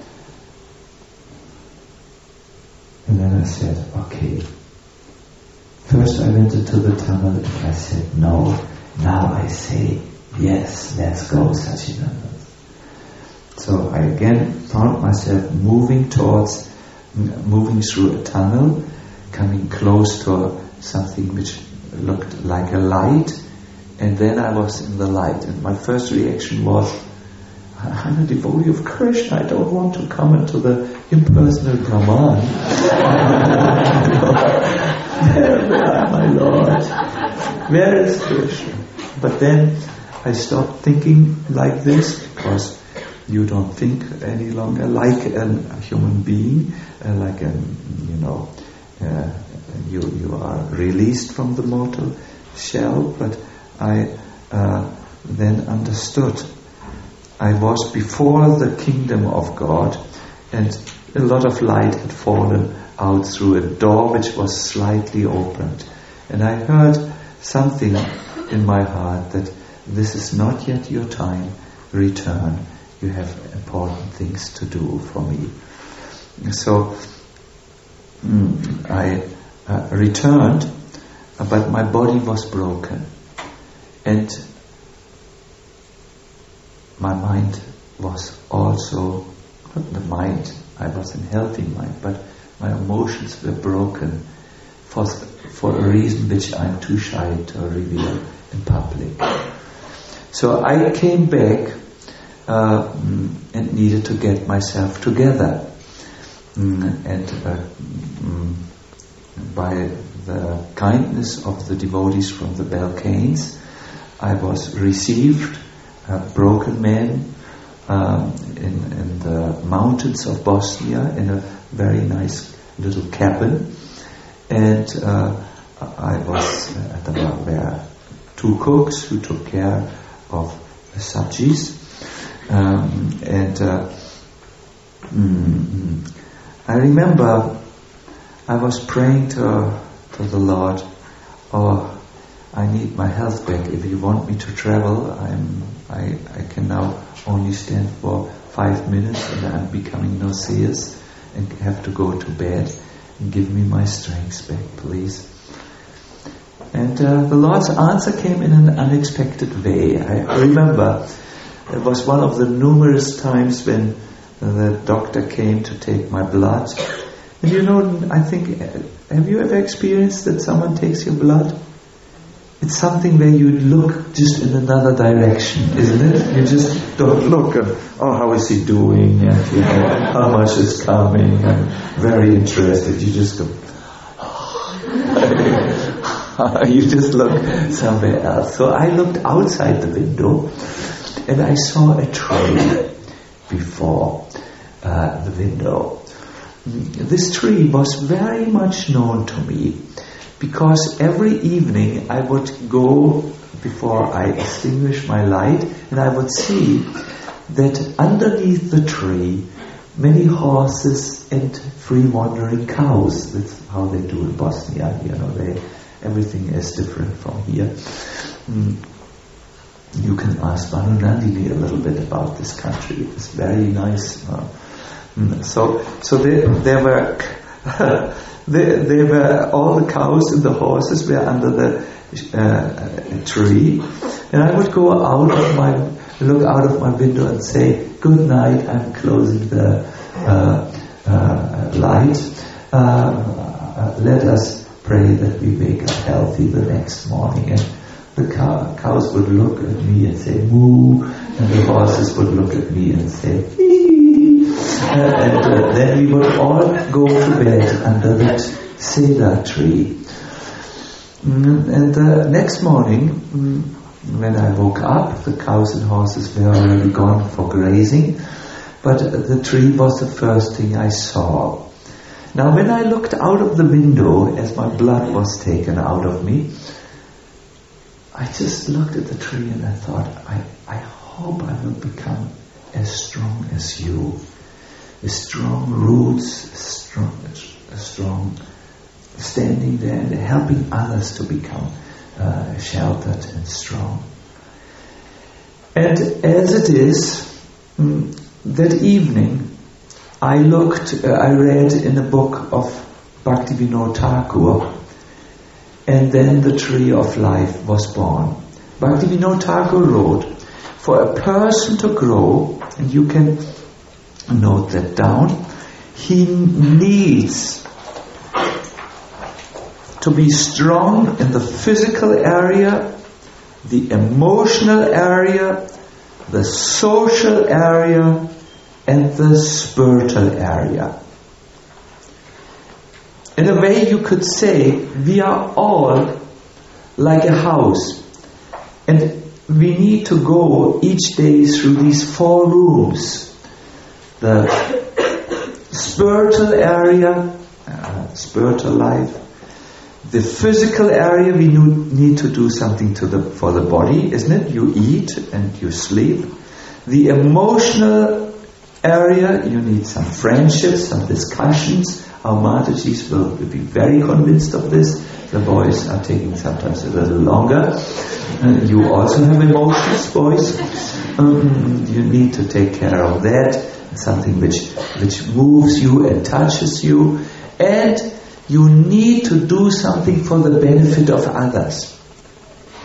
And then I said, okay. First I went into the tunnel and I said, no. Now I say, yes, let's go, Satchidananda. So I again found myself moving towards, moving through a tunnel, coming close to something which looked like a light, and then I was in the light. And my first reaction was, I'm a devotee of Krishna, I don't want to come into the impersonal Brahman. Where, where, my Lord? Where is Krishna? But then I stopped thinking like this, because you don't think any longer like an, a human being, uh, like a, you know, uh, you you are released from the mortal shell. But I uh, then understood. I was before the kingdom of God, and a lot of light had fallen out through a door which was slightly opened. And I heard something in my heart that this is not yet your time, return, you have important things to do for me. So mm, I uh, returned, but my body was broken, and my mind was also not the mind, I was in healthy mind, but my emotions were broken for, for a reason which I'm too shy to reveal in public. So I came back uh, and needed to get myself together. Mm, and uh, mm, by the kindness of the devotees from the Balkans, I was received, a broken man, um, in, in the mountains of Bosnia, in a very nice little cabin. And uh, I was, uh, there were two cooks who took care of the sabjis. Um, and uh, mm, I remember I was praying to, to the Lord, oh, I need my health back. If you want me to travel, I'm, I, I can now only stand for five minutes and I'm becoming nauseous and have to go to bed. And give me my strength back, please. And uh, the Lord's answer came in an unexpected way. I remember it was one of the numerous times when the doctor came to take my blood. And you know, I think, have you ever experienced that someone takes your blood? It's something where you look just in another direction, isn't it? You just don't look at, oh, how is he doing? And, you know, how much is coming? I'm very interested. You just go, you just look somewhere else. So I looked outside the window and I saw a tree before uh, the window. This tree was very much known to me, because every evening I would go before I extinguish my light and I would see that underneath the tree many horses and free wandering cows. That's how they do in Bosnia, you know, they, everything is different from here. Mm. You can ask Banu Nandini a little bit about this country. It's very nice. Uh, mm. So, so there, there were They, they were, all the cows and the horses were under the uh, tree, and I would go out of my, look out of my window and say, good night, I'm closing the uh, uh, light, uh, uh, let us pray that we wake up healthy the next morning. And the cow, cows would look at me and say, moo, and the horses would look at me and say, hee. Uh, and uh, then we would all go to bed under that cedar tree. Mm, and the next morning, mm, when I woke up, the cows and horses were already gone for grazing, but uh, the tree was the first thing I saw. Now when I looked out of the window as my blood was taken out of me, I just looked at the tree and I thought, I, I hope I will become as strong as you. Strong roots, strong, strong standing there and helping others to become uh, sheltered and strong. And as it is, mm, that evening I looked, uh, I read in a book of Bhaktivinoda Thakur, and then the tree of life was born. Bhaktivinoda Thakur wrote, for a person to grow, and you can note that down, he needs to be strong in the physical area, the emotional area, the social area, and the spiritual area. In a way you could say we are all like a house, and we need to go each day through these four rooms. The spiritual area, uh, spiritual life. The physical area, we need to do something to the for the body, isn't it? You eat and you sleep. The emotional area, you need some friendships, some discussions. Our Matajis will, will be very convinced of this. The boys are taking sometimes a little longer. Uh, you also have emotions, boys. Um, you need to take care of that. Something which which moves you and touches you, and you need to do something for the benefit of others.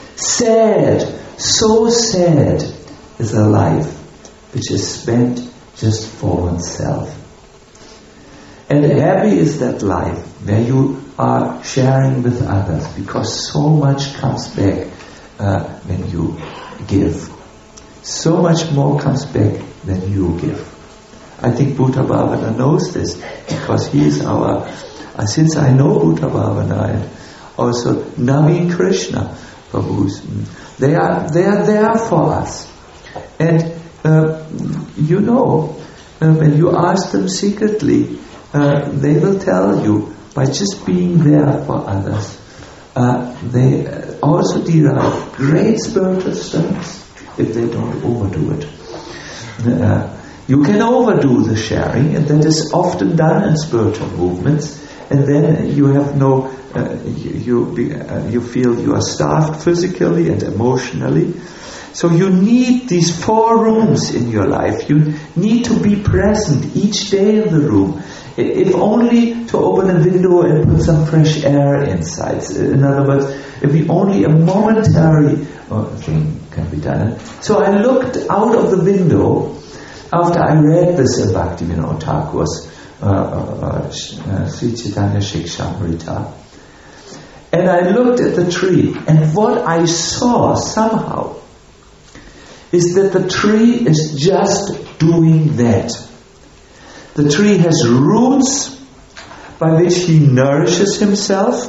Sad, so sad is a life which is spent just for oneself. And happy is that life where you are sharing with others, because so much comes back uh, when you give. So much more comes back than you give. I think Bhuta Bhavana knows this, because he is our, uh, since I know Bhuta Bhavana and also Naveen Krishna Prabhus, they are, they are there for us. And uh, you know, uh, when you ask them secretly, uh, they will tell you, by just being there for others, uh, they also derive great spiritual strength if they don't overdo it. Uh, you can overdo the sharing, and that is often done in spiritual movements, and then you have no, uh, you you, be, uh, you feel you are starved physically and emotionally. So you need these four rooms in your life. You need to be present each day in the room, if only to open a window and put some fresh air inside. In other words, if we only a momentary uh, thing can be done. So I looked out of the window after I read this in Bhaktivinoda Thakur's uh, uh, uh, Sri Chaitanya Shikshamrita, and I looked at the tree, and what I saw somehow is that the tree is just doing that. The tree has roots by which he nourishes himself.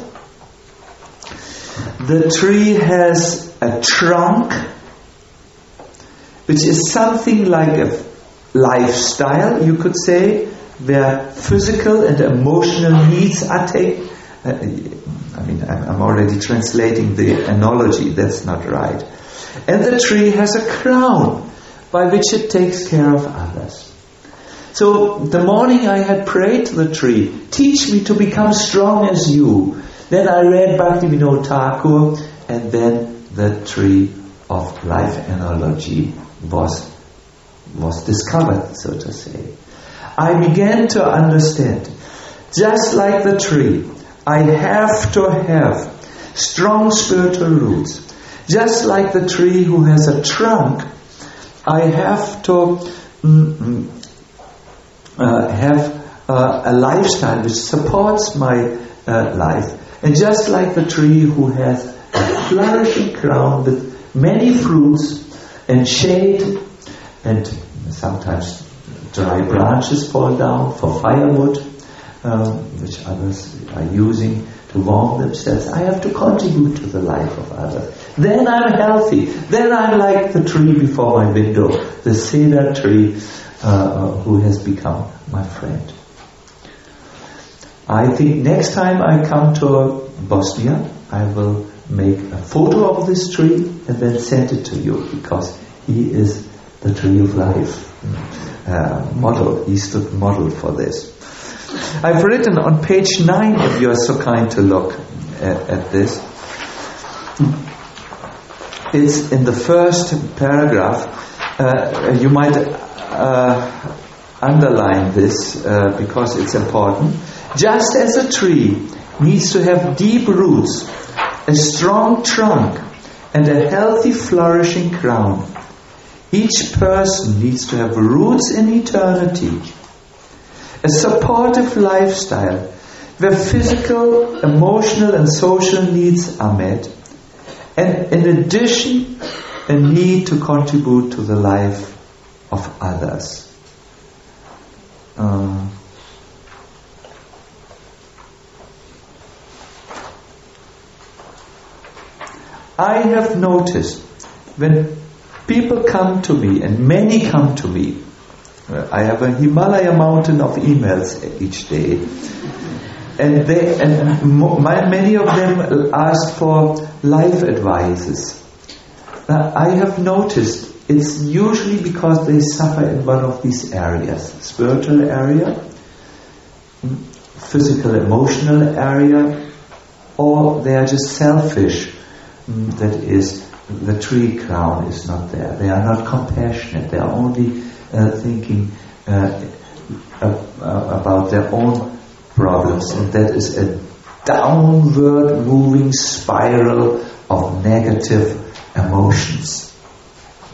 The tree has a trunk, which is something like a lifestyle, you could say, where physical and emotional needs are taken. Uh, I mean, I'm already translating the analogy, that's not right. And the tree has a crown by which it takes care of others. So the morning I had prayed to the tree, teach me to become strong as you. Then I read Bhaktivinoda Thakur, and then the tree of life analogy was, was discovered, so to say. I began to understand, just like the tree, I have to have strong spiritual roots. Just like the tree who has a trunk, I have to mm, uh, have uh, a lifestyle which supports my uh, life. And just like the tree who has a flourishing crown with many fruits and shade, and sometimes dry branches fall down for firewood, um, which others are using to warm themselves, I have to contribute to the life of others. Then I'm healthy. Then I'm like the tree before my window, the cedar tree uh, who has become my friend. I think next time I come to Bosnia, I will make a photo of this tree and then send it to you, because he is the tree of life uh, model. He stood model for this. I've written on page nine, if you are so kind to look at, at this. It's in the first paragraph. Uh, you might uh, underline this uh, because it's important. Just as a tree needs to have deep roots, a strong trunk, and a healthy, flourishing crown, each person needs to have roots in eternity. A supportive lifestyle where physical, emotional and social needs are met, and in addition a need to contribute to the life of others. Uh, I have noticed when people come to me, and many come to me, I have a Himalaya mountain of emails each day, and they and my, many of them ask for life advices. Now, I have noticed it's usually because they suffer in one of these areas: spiritual area, physical, emotional area, or they are just selfish. That is, the tree crown is not there. They are not compassionate. They are only uh, thinking uh, uh, about their own problems, and that is a downward moving spiral of negative emotions.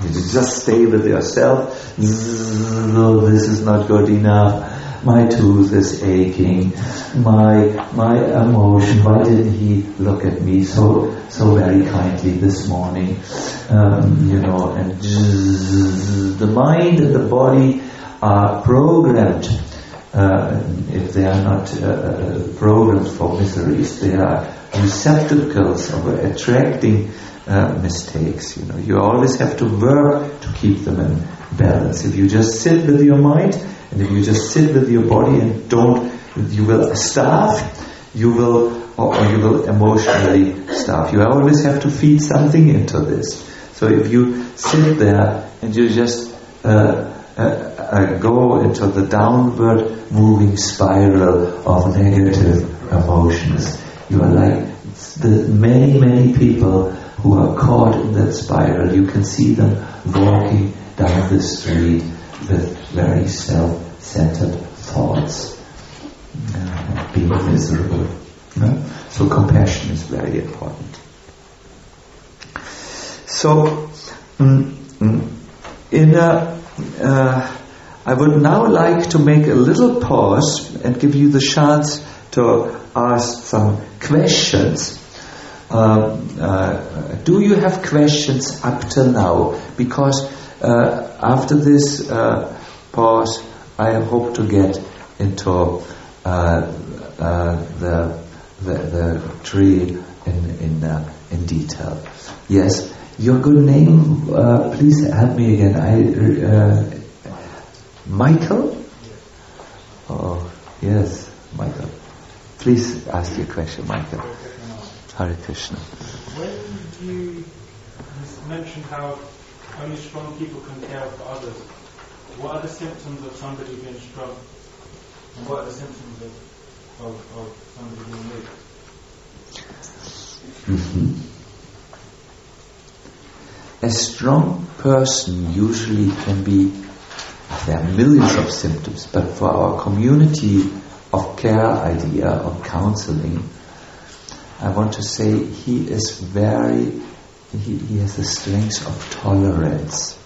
You just stay with yourself. No, this is not good enough. My tooth is aching. My my emotion. Why didn't he look at me so so very kindly this morning? Um, you know, and the mind and the body are programmed. Uh, if they are not uh, programmed for miseries, they are receptacles of attracting uh, mistakes. You know, you always have to work to keep them in balance. If you just sit with your mind, and if you just sit with your body and don't, you will starve. You will, or, or you will emotionally starve. You always have to feed something into this. So if you sit there and you just uh, uh, uh, go into the downward moving spiral of negative emotions, you are like the many, many people who are caught in that spiral. You can see them walking down the street with very self-centered thoughts, uh, being miserable. No? So compassion is very important. So, mm, mm, in a, uh, I would now like to make a little pause and give you the chance to ask some questions. Um, uh, do you have questions up till now? Because uh, after this uh, pause, I hope to get into uh, uh, the, the the tree in in uh, in detail. Yes, your good name. Uh, please help me again. I uh, Michael. Oh yes, Michael. Please ask your question, Michael. Hare Krishna. When you mentioned how only strong people can care for others, what are the symptoms of somebody being strong? And what are the symptoms of, of, of somebody being weak? Mm-hmm. A strong person usually can be, there are millions of symptoms, but for our community of care idea of counseling, I want to say he is very, he, he has a strength of tolerance.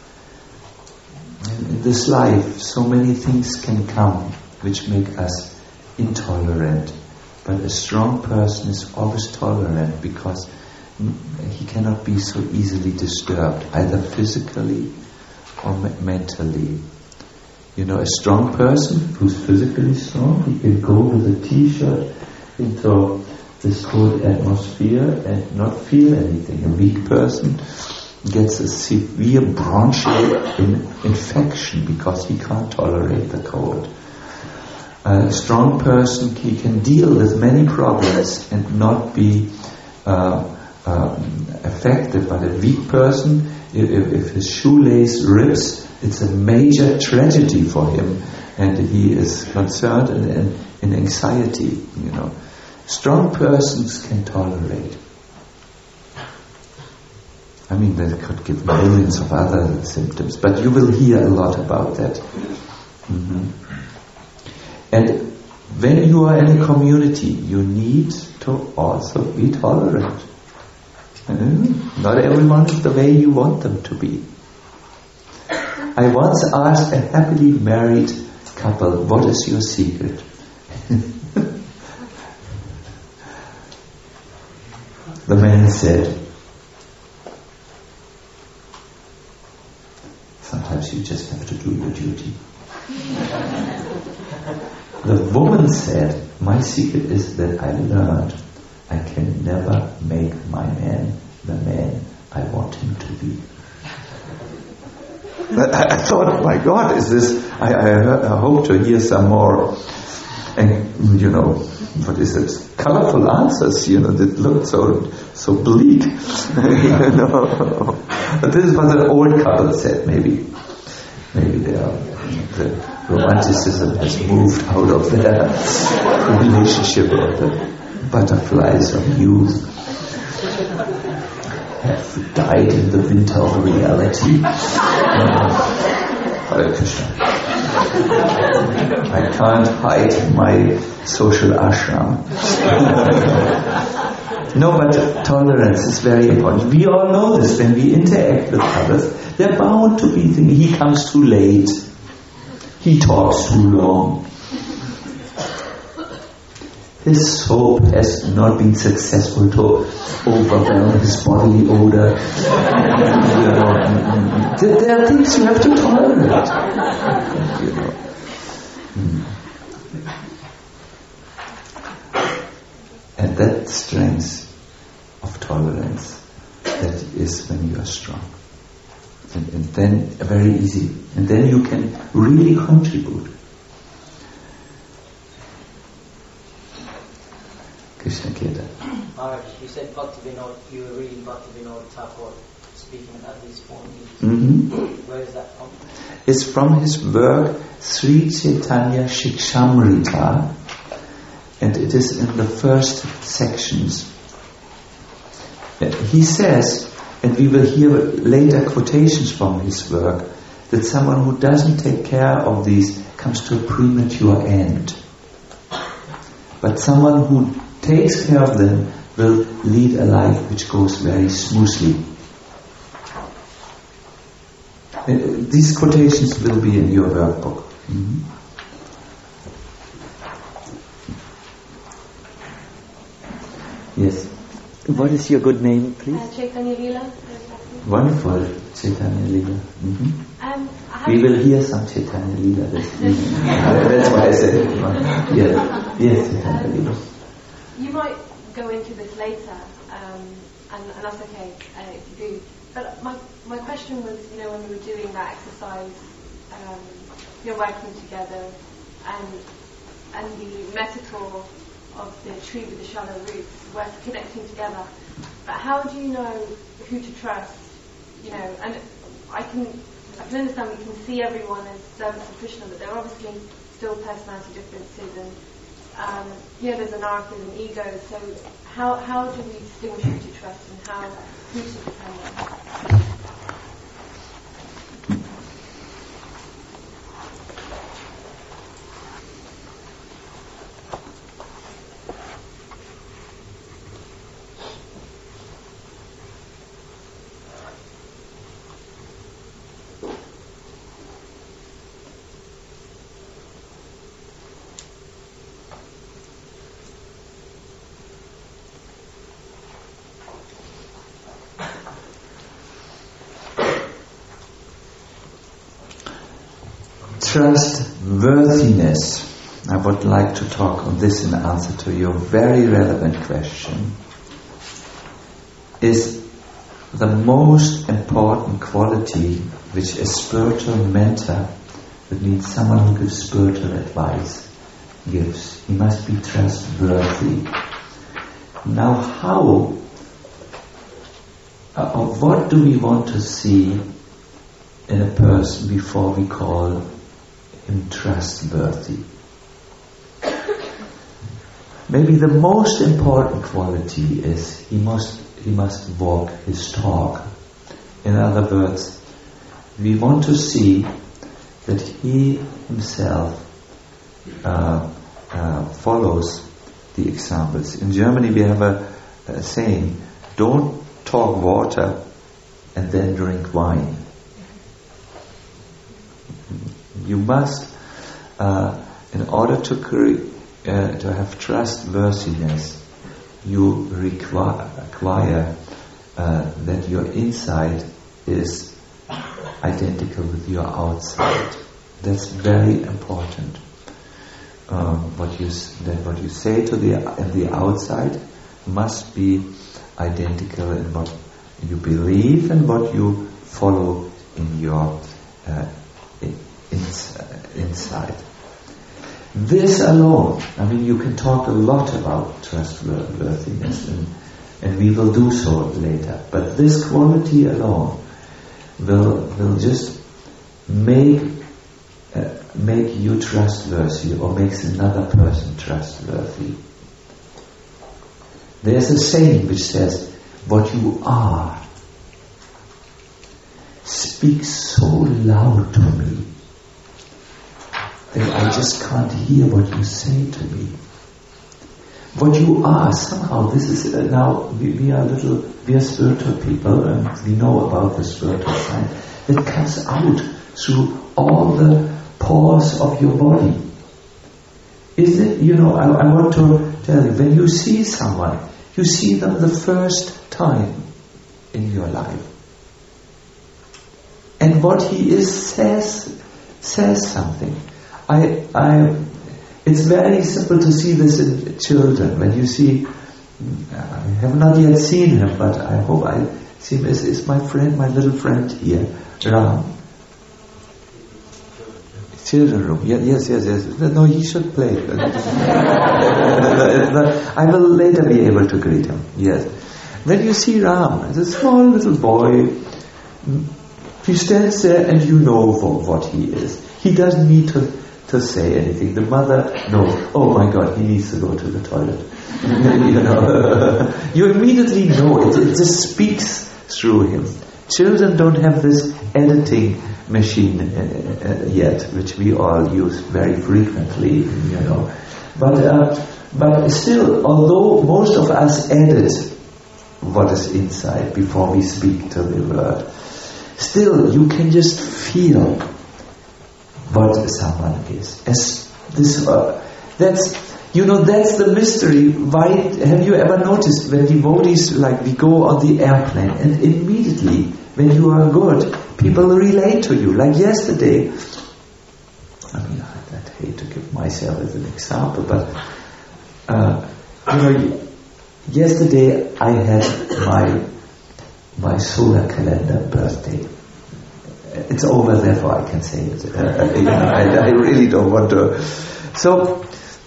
And in this life, so many things can come which make us intolerant. But a strong person is always tolerant because he cannot be so easily disturbed, either physically or me- mentally. You know, a strong person who's physically strong, he can go with a t-shirt into this cold atmosphere and not feel anything. A weak person gets a severe bronchial in- infection because he can't tolerate the cold. A strong person, he can deal with many problems and not be uh, um, affected. But a weak person, if, if his shoelace rips, it's a major tragedy for him, and he is concerned and, and in anxiety. You know, strong persons can tolerate. I mean, they could give millions of other symptoms, but you will hear a lot about that. Mm-hmm. And when you are in a community, you need to also be tolerant. Mm-hmm. Not everyone is the way you want them to be. I once asked a happily married couple, what is your secret? The man said, sometimes you just have to do your duty. The woman said, my secret is that I learned I can never make my man the man I want him to be. I thought, my God, is this, I, I, I hope to hear some more, and you know, what is it, colorful answers, you know, that look so so bleak. You know. But this is what an old couple said, maybe. Maybe they are, the romanticism has moved out of their relationship, or the butterflies of youth have died in the winter of reality. Hare Krishna. I can't hide my social ashram. No, but tolerance is very important. We all know this. When we interact with others, they're bound to be thinking, he comes too late, he talks too long, his soap has not been successful to overwhelm his bodily odor. You know, there are things you have to tolerate. You know. And that strength of tolerance, that is when you are strong. And, and then very easy. And then you can really contribute. Krishna Keta. Maharaj, you said Bhaktivinoda, you were reading Bhaktivinoda Thakur speaking at these four meetings. Mm-hmm. Where is that from? It's from his work Sri Chaitanya Shikshamrita, and it is in the first sections. He says, and we will hear later quotations from his work, that someone who doesn't take care of these comes to a premature end. But someone who takes care of them will lead a life which goes very smoothly. Uh, these quotations will be in your workbook. Mm-hmm. Yes. What is your good name, please? Uh, Chaitanya Lila. Wonderful, Chaitanya Lila. Mm-hmm. Um, we will hear some Chaitanya Lila this evening. That's why I said it. Yes, yes, Chaitanya Lila. You might go into this later, um, and, and that's okay uh, if you do. But my my question was, you know, when we were doing that exercise, um, you know, working together, and and the metaphor of the tree with the shallow roots, we're connecting together. But how do you know who to trust? You know, and I can I can understand we can see everyone as servants of Krishna, but there are obviously still personality differences, and um, you know, there's anarchism and ego. So how how do we distinguish who to trust and how who to depend on? Trustworthiness. I would like to talk on this in answer to your very relevant question. Is the most important quality which a spiritual mentor, that means someone who gives spiritual advice, gives. He must be trustworthy. Now, how uh, or what do we want to see in a person before we call him trustworthy? Maybe the most important quality is he must he must walk his talk. In other words, we want to see that he himself uh, uh, follows the examples. In Germany we have a, a saying, don't talk water and then drink wine. You must, uh, in order to cre- uh, to have trustworthiness, you require, acquire uh, that your inside is identical with your outside. That's very important. Um, what you that what you say to the in the outside must be identical in what you believe and what you follow in your uh, in, inside. This alone, I mean, you can talk a lot about trustworthiness, and, and we will do so later. But this quality alone will will just make uh, make you trustworthy, or makes another person trustworthy. There's a saying which says, "What you are speaks so loud to me that I just can't hear what you say to me. what you are, somehow, this is uh, now, we, we are little, we are spiritual people, and we know about the spiritual side, that comes out through all the pores of your body. Isn't it, you know, I, I want to tell you, when you see someone, you see them the first time in your life. And what he is says, says something. I, I, it's very simple to see this in children. When you see, I have not yet seen him, but I hope I see him. Is, is my friend, my little friend here, Ram. Children room. Yes, yes, yes. No, he should play. I will later be able to greet him. Yes. When you see Ram, as a small little boy, he stands there and you know what he is. He doesn't need to, to say anything. The mother knows, oh my God, he needs to go to the toilet. You know, you immediately know it. It just speaks through him. Children don't have this editing machine uh, uh, yet, which we all use very frequently, you know. But uh, but still, although most of us edit what is inside before we speak to the word, still you can just feel what someone is. As this, uh, that's you know that's the mystery. Why have you ever noticed when devotees, like, we go on the airplane and immediately when you are good, people relate to you. Like yesterday, I mean, I, I'd hate to give myself as an example, but uh, you know, yesterday I had my my solar calendar birthday. It's over, therefore I can say it. Uh, you know, I, I really don't want to. So,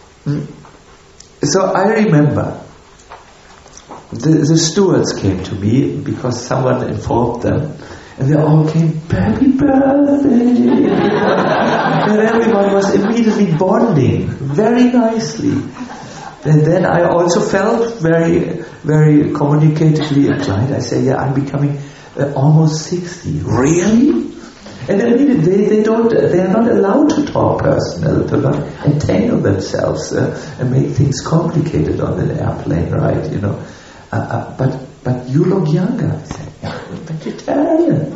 so I remember the, the stewards came to me because someone informed them. And they all came, happy birthday! And everyone was immediately bonding very nicely. And then I also felt very, very communicatively inclined. I say, yeah, I'm becoming uh, almost sixty. Really? And immediately they, they don't, they are not allowed to talk personal, to not entangle themselves uh, and make things complicated on an airplane ride, you know. Uh, uh, but but you look younger. I said, yeah, I'm vegetarian.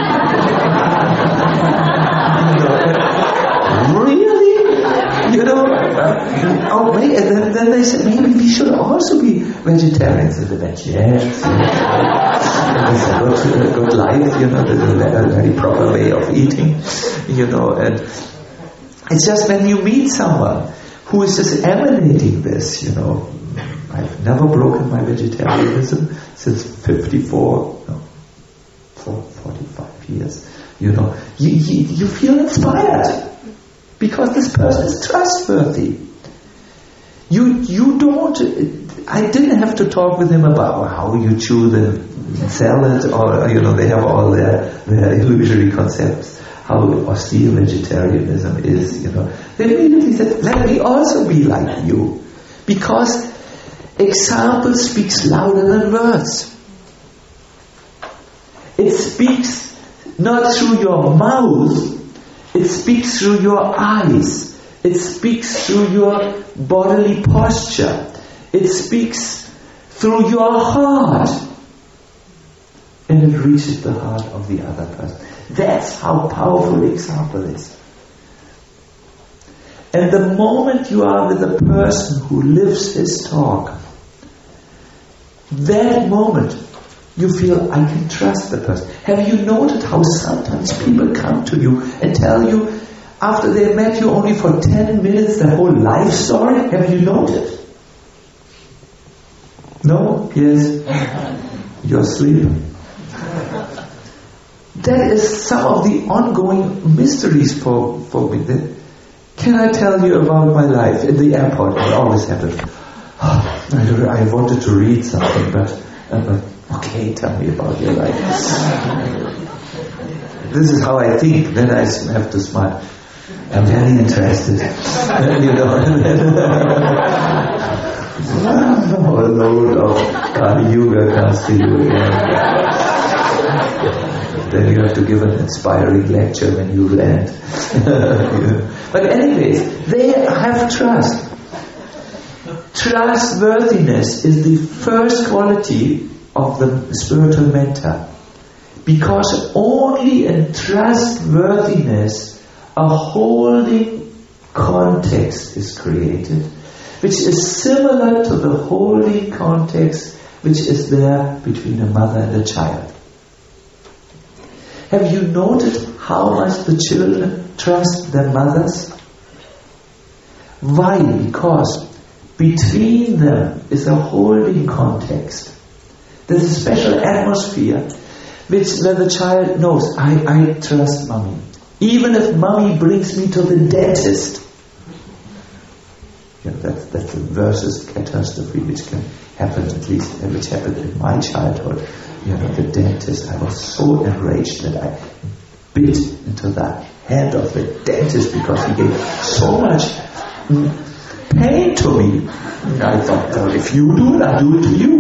You know, really? You know? Uh, oh wait, and then, then they said, maybe we should also be vegetarians. And they went, yes. It's a good, good life, you know, there's a very proper way of eating, you know. And it's just when you meet someone who is just emanating this, you know. I've never broken my vegetarianism since fifty-four, no, for forty-five years. You know, you, you, you feel inspired because this person is trustworthy. You you don't. I didn't have to talk with him about how you chew the salad, or you know, they have all their their illusory concepts. How austere vegetarianism is, you know. They immediately said, "Let me also be like you," because example speaks louder than words. It speaks not through your mouth, it speaks through your eyes. It speaks through your bodily posture. It speaks through your heart. And it reaches the heart of the other person. That's how powerful example is. And the moment you are with a person who lives his talk, that moment you feel, I can trust the person. Have you noted how sometimes people come to you and tell you, after they met you only for ten minutes, their whole life story? Have you noted? No? Yes? You're sleeping. That is some of the ongoing mysteries for, for me. Can I tell you about my life in the airport? It always happens. I, I wanted to read something, but, uh, but okay, tell me about your life. This is how I think. Then I have to smile. I'm very interested. You know, a load of Kali Yuga comes to you again. Then you have to give an inspiring lecture when you land. But anyways, they have trust. Trustworthiness is the first quality of the spiritual mentor, because only in trustworthiness a holding context is created, which is similar to the holding context which is there between a mother and a child. Have you noted how much the children trust their mothers? Why? Because between them is a holding context. There's a special atmosphere which where the child knows, I, I trust mommy. Even if mommy brings me to the dentist. Yeah, that's, that's the worst catastrophe which can happen, at least which happened in my childhood. You know, the dentist, I was so enraged that I bit into the hand of the dentist because he gave so much pain to me. And I thought, well, if you do it, I'll do it to you.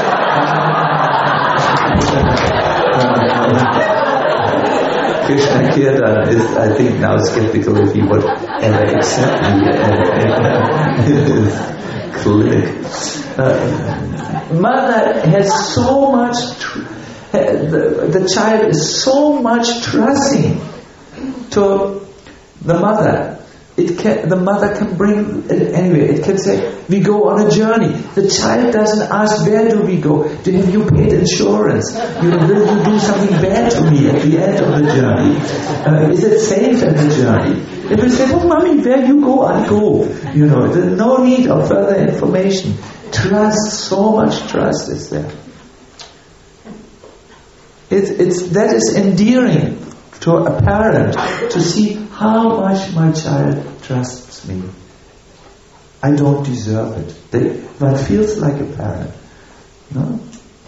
Krishna Kirtan is, I think, now skeptical if he would ever accept me in his clinic. Uh, mother has so much, tr- the, the child is so much trusting to the mother. It can, the mother can bring it anyway. It can say, we go on a journey. The child doesn't ask, where do we go? Do have you paid insurance? You know, will you do something bad to me at the end of the journey? Uh, is it safe at the journey? It will say, oh mommy, where you go, I'll go. You know, there's no need of further information. Trust, so much trust is there. It, it's, that is endearing to a parent to see how much my child trusts me. I don't deserve it. They, one feels like a parent. No?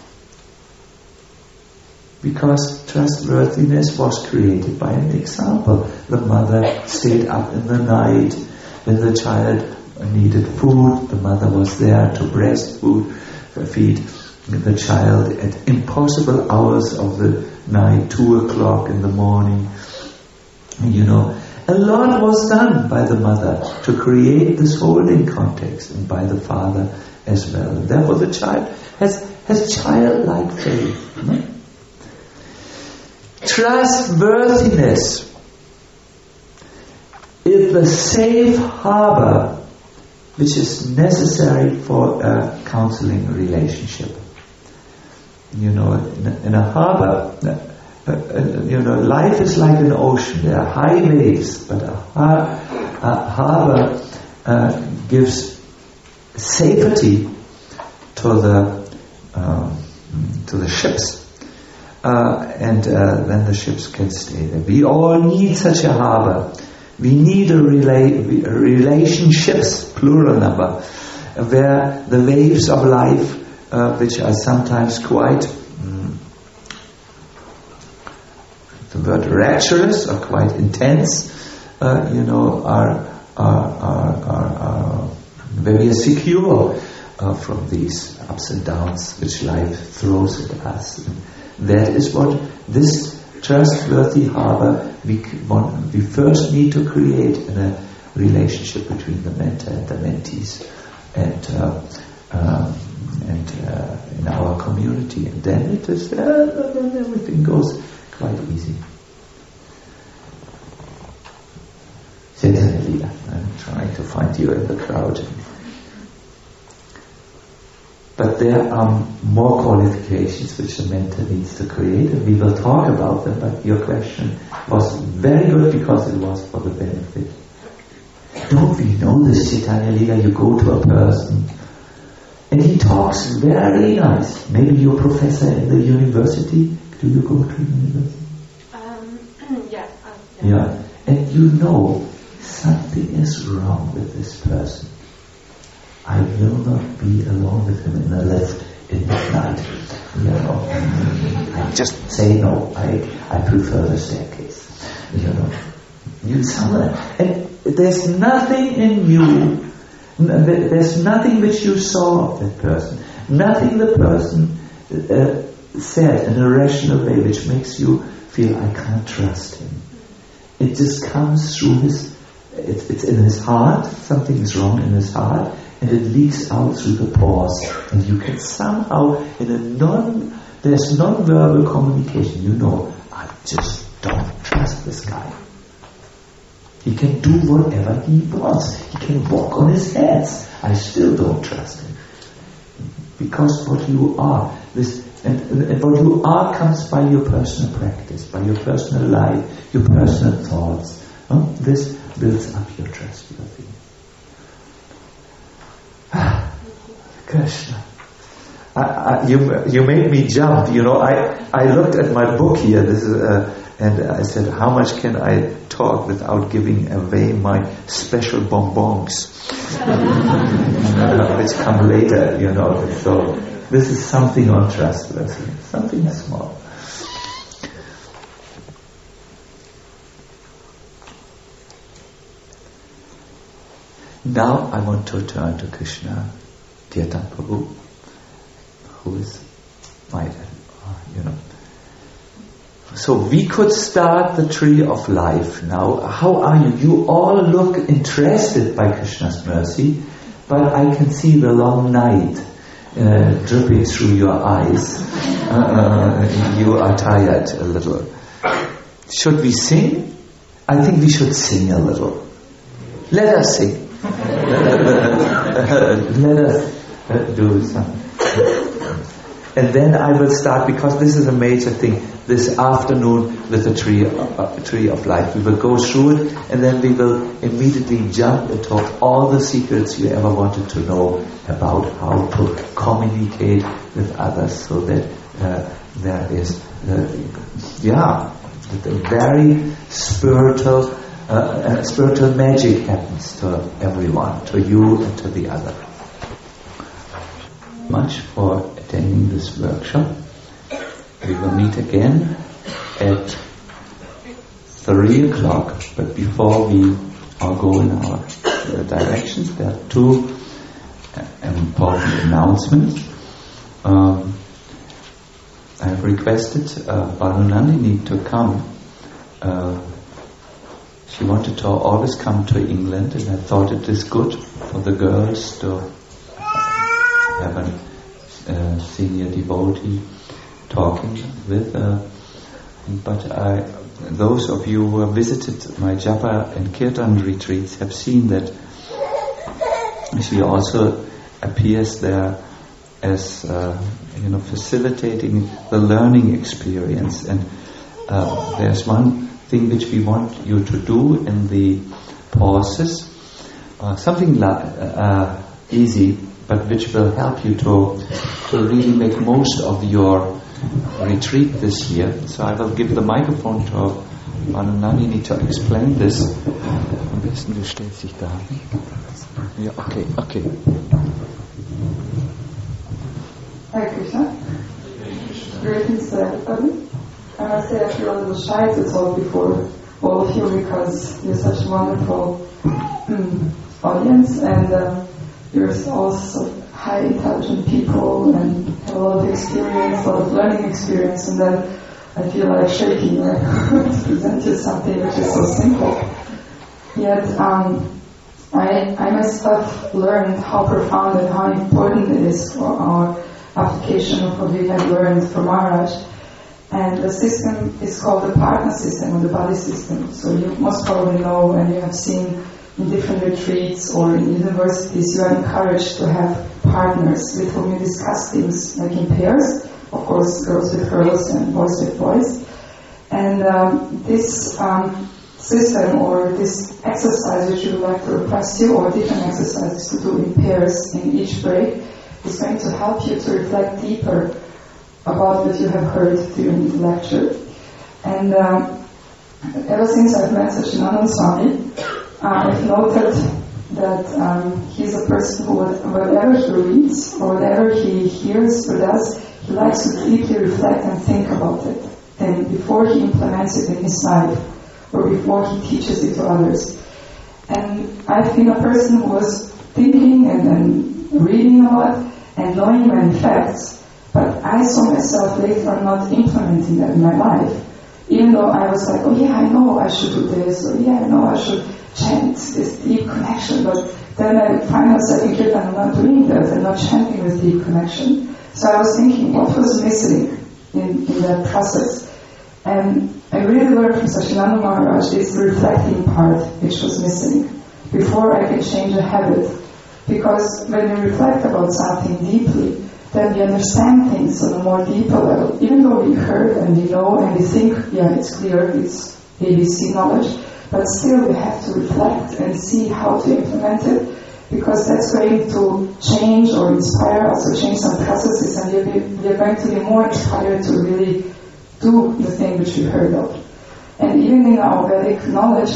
Because trustworthiness was created by an example. The mother stayed up in the night when the child needed food. The mother was there to breastfeed feed the child at impossible hours of the night, two o'clock in the morning. You know, a lot was done by the mother to create this holding context, and by the father as well. And therefore the child has, has childlike faith. No? Trustworthiness is the safe harbor which is necessary for a counseling relationship. You know, in a, in a harbor, uh, uh, you know, life is like an ocean. There are high waves, but a, har- a harbor uh, gives safety to the um, to the ships, uh, and uh, then the ships can stay there. We all need such a harbor. We need a, rela- a relationships, plural number, where the waves of life, uh, which are sometimes quite, mm, the word rapturous or quite intense, uh, you know, are, are, are, are, are where we are secure uh, from these ups and downs which life throws at us. And that is what this trustworthy harbor we want, we first need to create in a relationship between the mentor and the mentees, and uh, um, and uh, in our community, and then it is uh, then everything goes quite easy. Certainly, I'm trying to find you in the crowd. But there are more qualifications which a mentor needs to create, and we will talk about them, but your question was very good because it was for the benefit. Don't we know this, Chaitanya Lila? You go to a person and he talks very nice. Maybe you're a professor in the university. Do you go to university? Um, yeah, um, yeah. Yeah. And you know something is wrong with this person. I will not be alone with him in the lift in the night. You know, I just say no. I I prefer the staircase. You know, you someone, and there's nothing in you. There's nothing which you saw of that person. Nothing the person uh, said in a rational way which makes you feel I can't trust him. It just comes through his. It's, it's in his heart. Something is wrong in his heart. and it leaks out through the pores, and you can somehow, in a non, there's non-verbal communication, you know, I just don't trust this guy. He can do whatever he wants. He can walk on his hands. I still don't trust him. Because what you are, this, and, and what you are comes by your personal practice, by your personal life, your personal thoughts. Huh? This builds up your trustworthiness. Ah, Krishna. I, I, you you made me jump. You know, I I looked at my book here. This is uh, and I said, how much can I talk without giving away my special bonbons, uh, which come later. You know, so this is something on trustworthiness, something small. Now I want to turn to Krishna, Kirtan Prabhu, who is my, you know. So we could start the tree of life now. How are you? You all look interested by Krishna's mercy, but I can see the long night uh, dripping through your eyes. Uh, you are tired a little. Should we sing? I think we should sing a little. Let us sing. Let us uh, do something. And then I will start, because this is a major thing, this afternoon with the tree, uh, tree of life. We will go through it, and then we will immediately jump and talk all the secrets you ever wanted to know about how to communicate with others, so that uh, there is, uh, yeah, the very spiritual, uh, uh, spiritual magic happens to everyone, to you and to the other. Much for attending this workshop. We will meet again at three o'clock, but before we all go in our uh, directions, there are two uh, important announcements. Um, I have requested uh, Bharunandini to come. Uh, she wanted to always come to England, and I thought it is good for the girls to have a uh, senior devotee talking with. Uh, but I, those of you who have visited my Japa and Kirtan retreats have seen that she also appears there as uh, you know, facilitating the learning experience. And uh, there's one thing which we want you to do in the pauses, uh, something la- uh, easy, but which will help you to to really make most of your retreat this year. So I will give the microphone to Bharunandini to explain this. Am besten du stellst dich da. Ja, okay, okay. Hare Krishna. Greetings to everybody. I must say I feel a little shy to talk before all of you, because you're such a wonderful um, audience, and uh, you're all so high intelligent people and have a lot of experience, a lot of learning experience, and then I feel like shaking right? to present you something which is so simple. Yet um, I, I myself learned how profound and how important it is for our application of what we have learned from Maharaj. And the system is called the partner system, or the body system. So you most probably know, and you have seen in different retreats or in universities, you are encouraged to have partners with whom you discuss things, like in pairs, of course, girls with girls and boys with boys. And um, this um, system, or this exercise which you would like to request you, or different exercises to do in pairs in each break, is going to help you to reflect deeper about what you have heard during the lecture. And um, ever since I've met Sachinananda Swami, uh, I've noted that um, he's a person who, whatever he reads or whatever he hears or does, he likes to deeply reflect and think about it, and before he implements it in his life, or before he teaches it to others. And I've been a person who was thinking and then reading a lot and knowing many facts, but I saw myself later on not implementing that in my life, even though I was like, oh yeah, I know I should do this, or yeah, I know I should chant this deep connection, but then I find myself in Kirtan, I'm not doing that, I'm not chanting with deep connection. So I was thinking, what was missing in, in that process? And I really learned from Sachinanda Maharaj this reflecting part which was missing before I can change a habit. Because when you reflect about something deeply, then we understand things on a more deeper level. Even though we heard and we know and we think, yeah, it's clear, it's A B C knowledge, but still we have to reflect and see how to implement it, because that's going to change or inspire us or change some processes, and we're, be, we're going to be more inspired to really do the thing which we heard of. And even in our Vedic knowledge,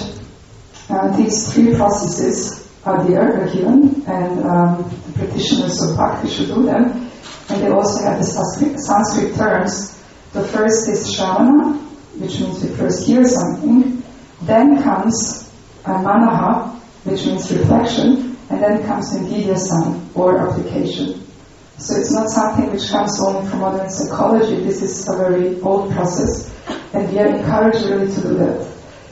uh, these three processes are there, are given, and um, the practitioners of Bhakti should do them. And they also have the Sanskrit, Sanskrit terms. The first is Shravana, which means we first hear something. Then comes uh, Manaha, which means reflection. And then comes Nididhyasana, or application. So it's not something which comes only from modern psychology. This is a very old process, and we are encouraged really to do that.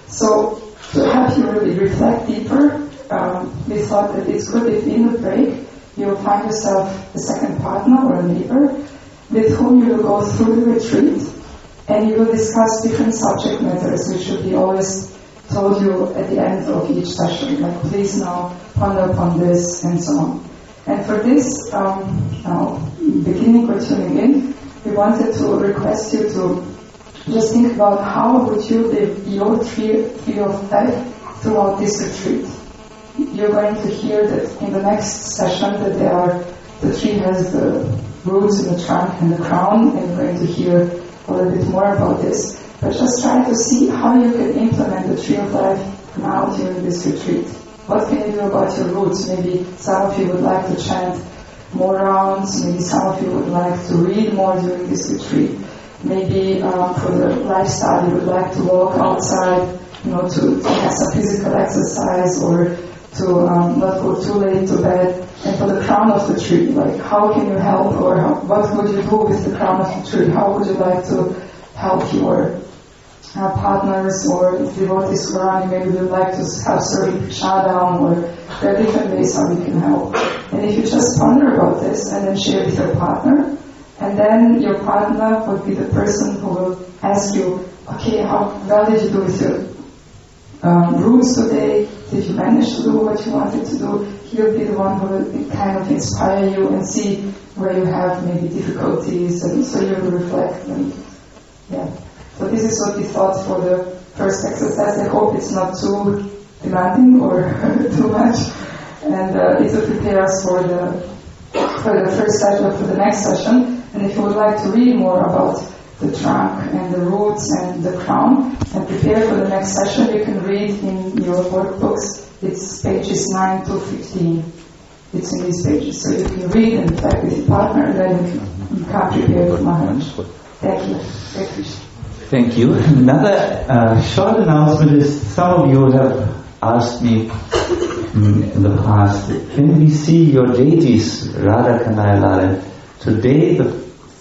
So to help you really reflect deeper, um, we thought that it's good if in the break you will find yourself a second partner or a neighbor with whom you will go through the retreat, and you will discuss different subject matters which will be always told you at the end of each session, like please now ponder upon this and so on. And for this, um, now, beginning or tuning in, we wanted to request you to just think about how would you live your tree, tree of life throughout this retreat. You're going to hear that in the next session that there are, the tree has the roots and the trunk and the crown, and you're going to hear a little bit more about this. But just try to see how you can implement the tree of life now during this retreat. What can you do about your roots? Maybe some of you would like to chant more rounds. Maybe some of you would like to read more during this retreat. Maybe um, for the lifestyle you would like to walk outside, you know, to, to have some physical exercise, or to um, not go too late to bed. And for the crown of the tree, like how can you help, or how, what would you do with the crown of the tree? How would you like to help your Uh, partners or devotees who are around you? Maybe would like to have serving prashadam, or there are different ways how we can help. And if you just ponder about this and then share with your partner, and then your partner would be the person who will ask you, okay, how well did you do with your um, roots today? Did you manage to do what you wanted to do? He will be the one who will kind of inspire you and see where you have maybe difficulties, and so you will reflect. And yeah. So this is what we thought for the first exercise. I hope it's not too demanding or too much, and uh, it will prepare us for the for the first session or for the next session. And if you would like to read more about the trunk and the roots and the crown and prepare for the next session, you can read in your workbooks. It's pages nine to fifteen. It's in these pages, so you can read and reflect with your partner, and then you can, you can prepare for Maharaj. Thank you. Thank you. Thank you. Another uh, short announcement is, some of you have asked me um, in the past, can we see your deities, Radha Kanayalal? Today, the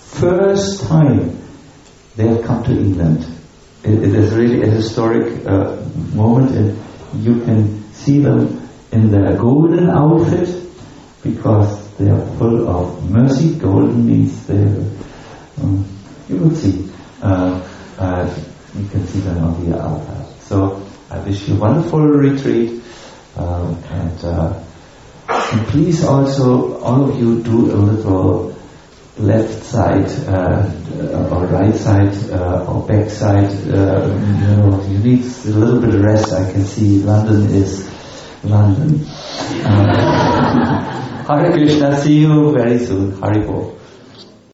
first time they have come to England. It, it is really a historic uh, moment, and you can see them in their golden outfit, because they are full of mercy. Golden means they um, you will see. Uh, Uh, you can see them on the altar. So I wish you a wonderful retreat, um, and, uh, and please also, all of you, do a little left side uh, or right side uh, or back side. Uh, you know, you need a little bit of rest. I can see London is London. Uh, Hare Krishna. See you very soon. Hari Bol.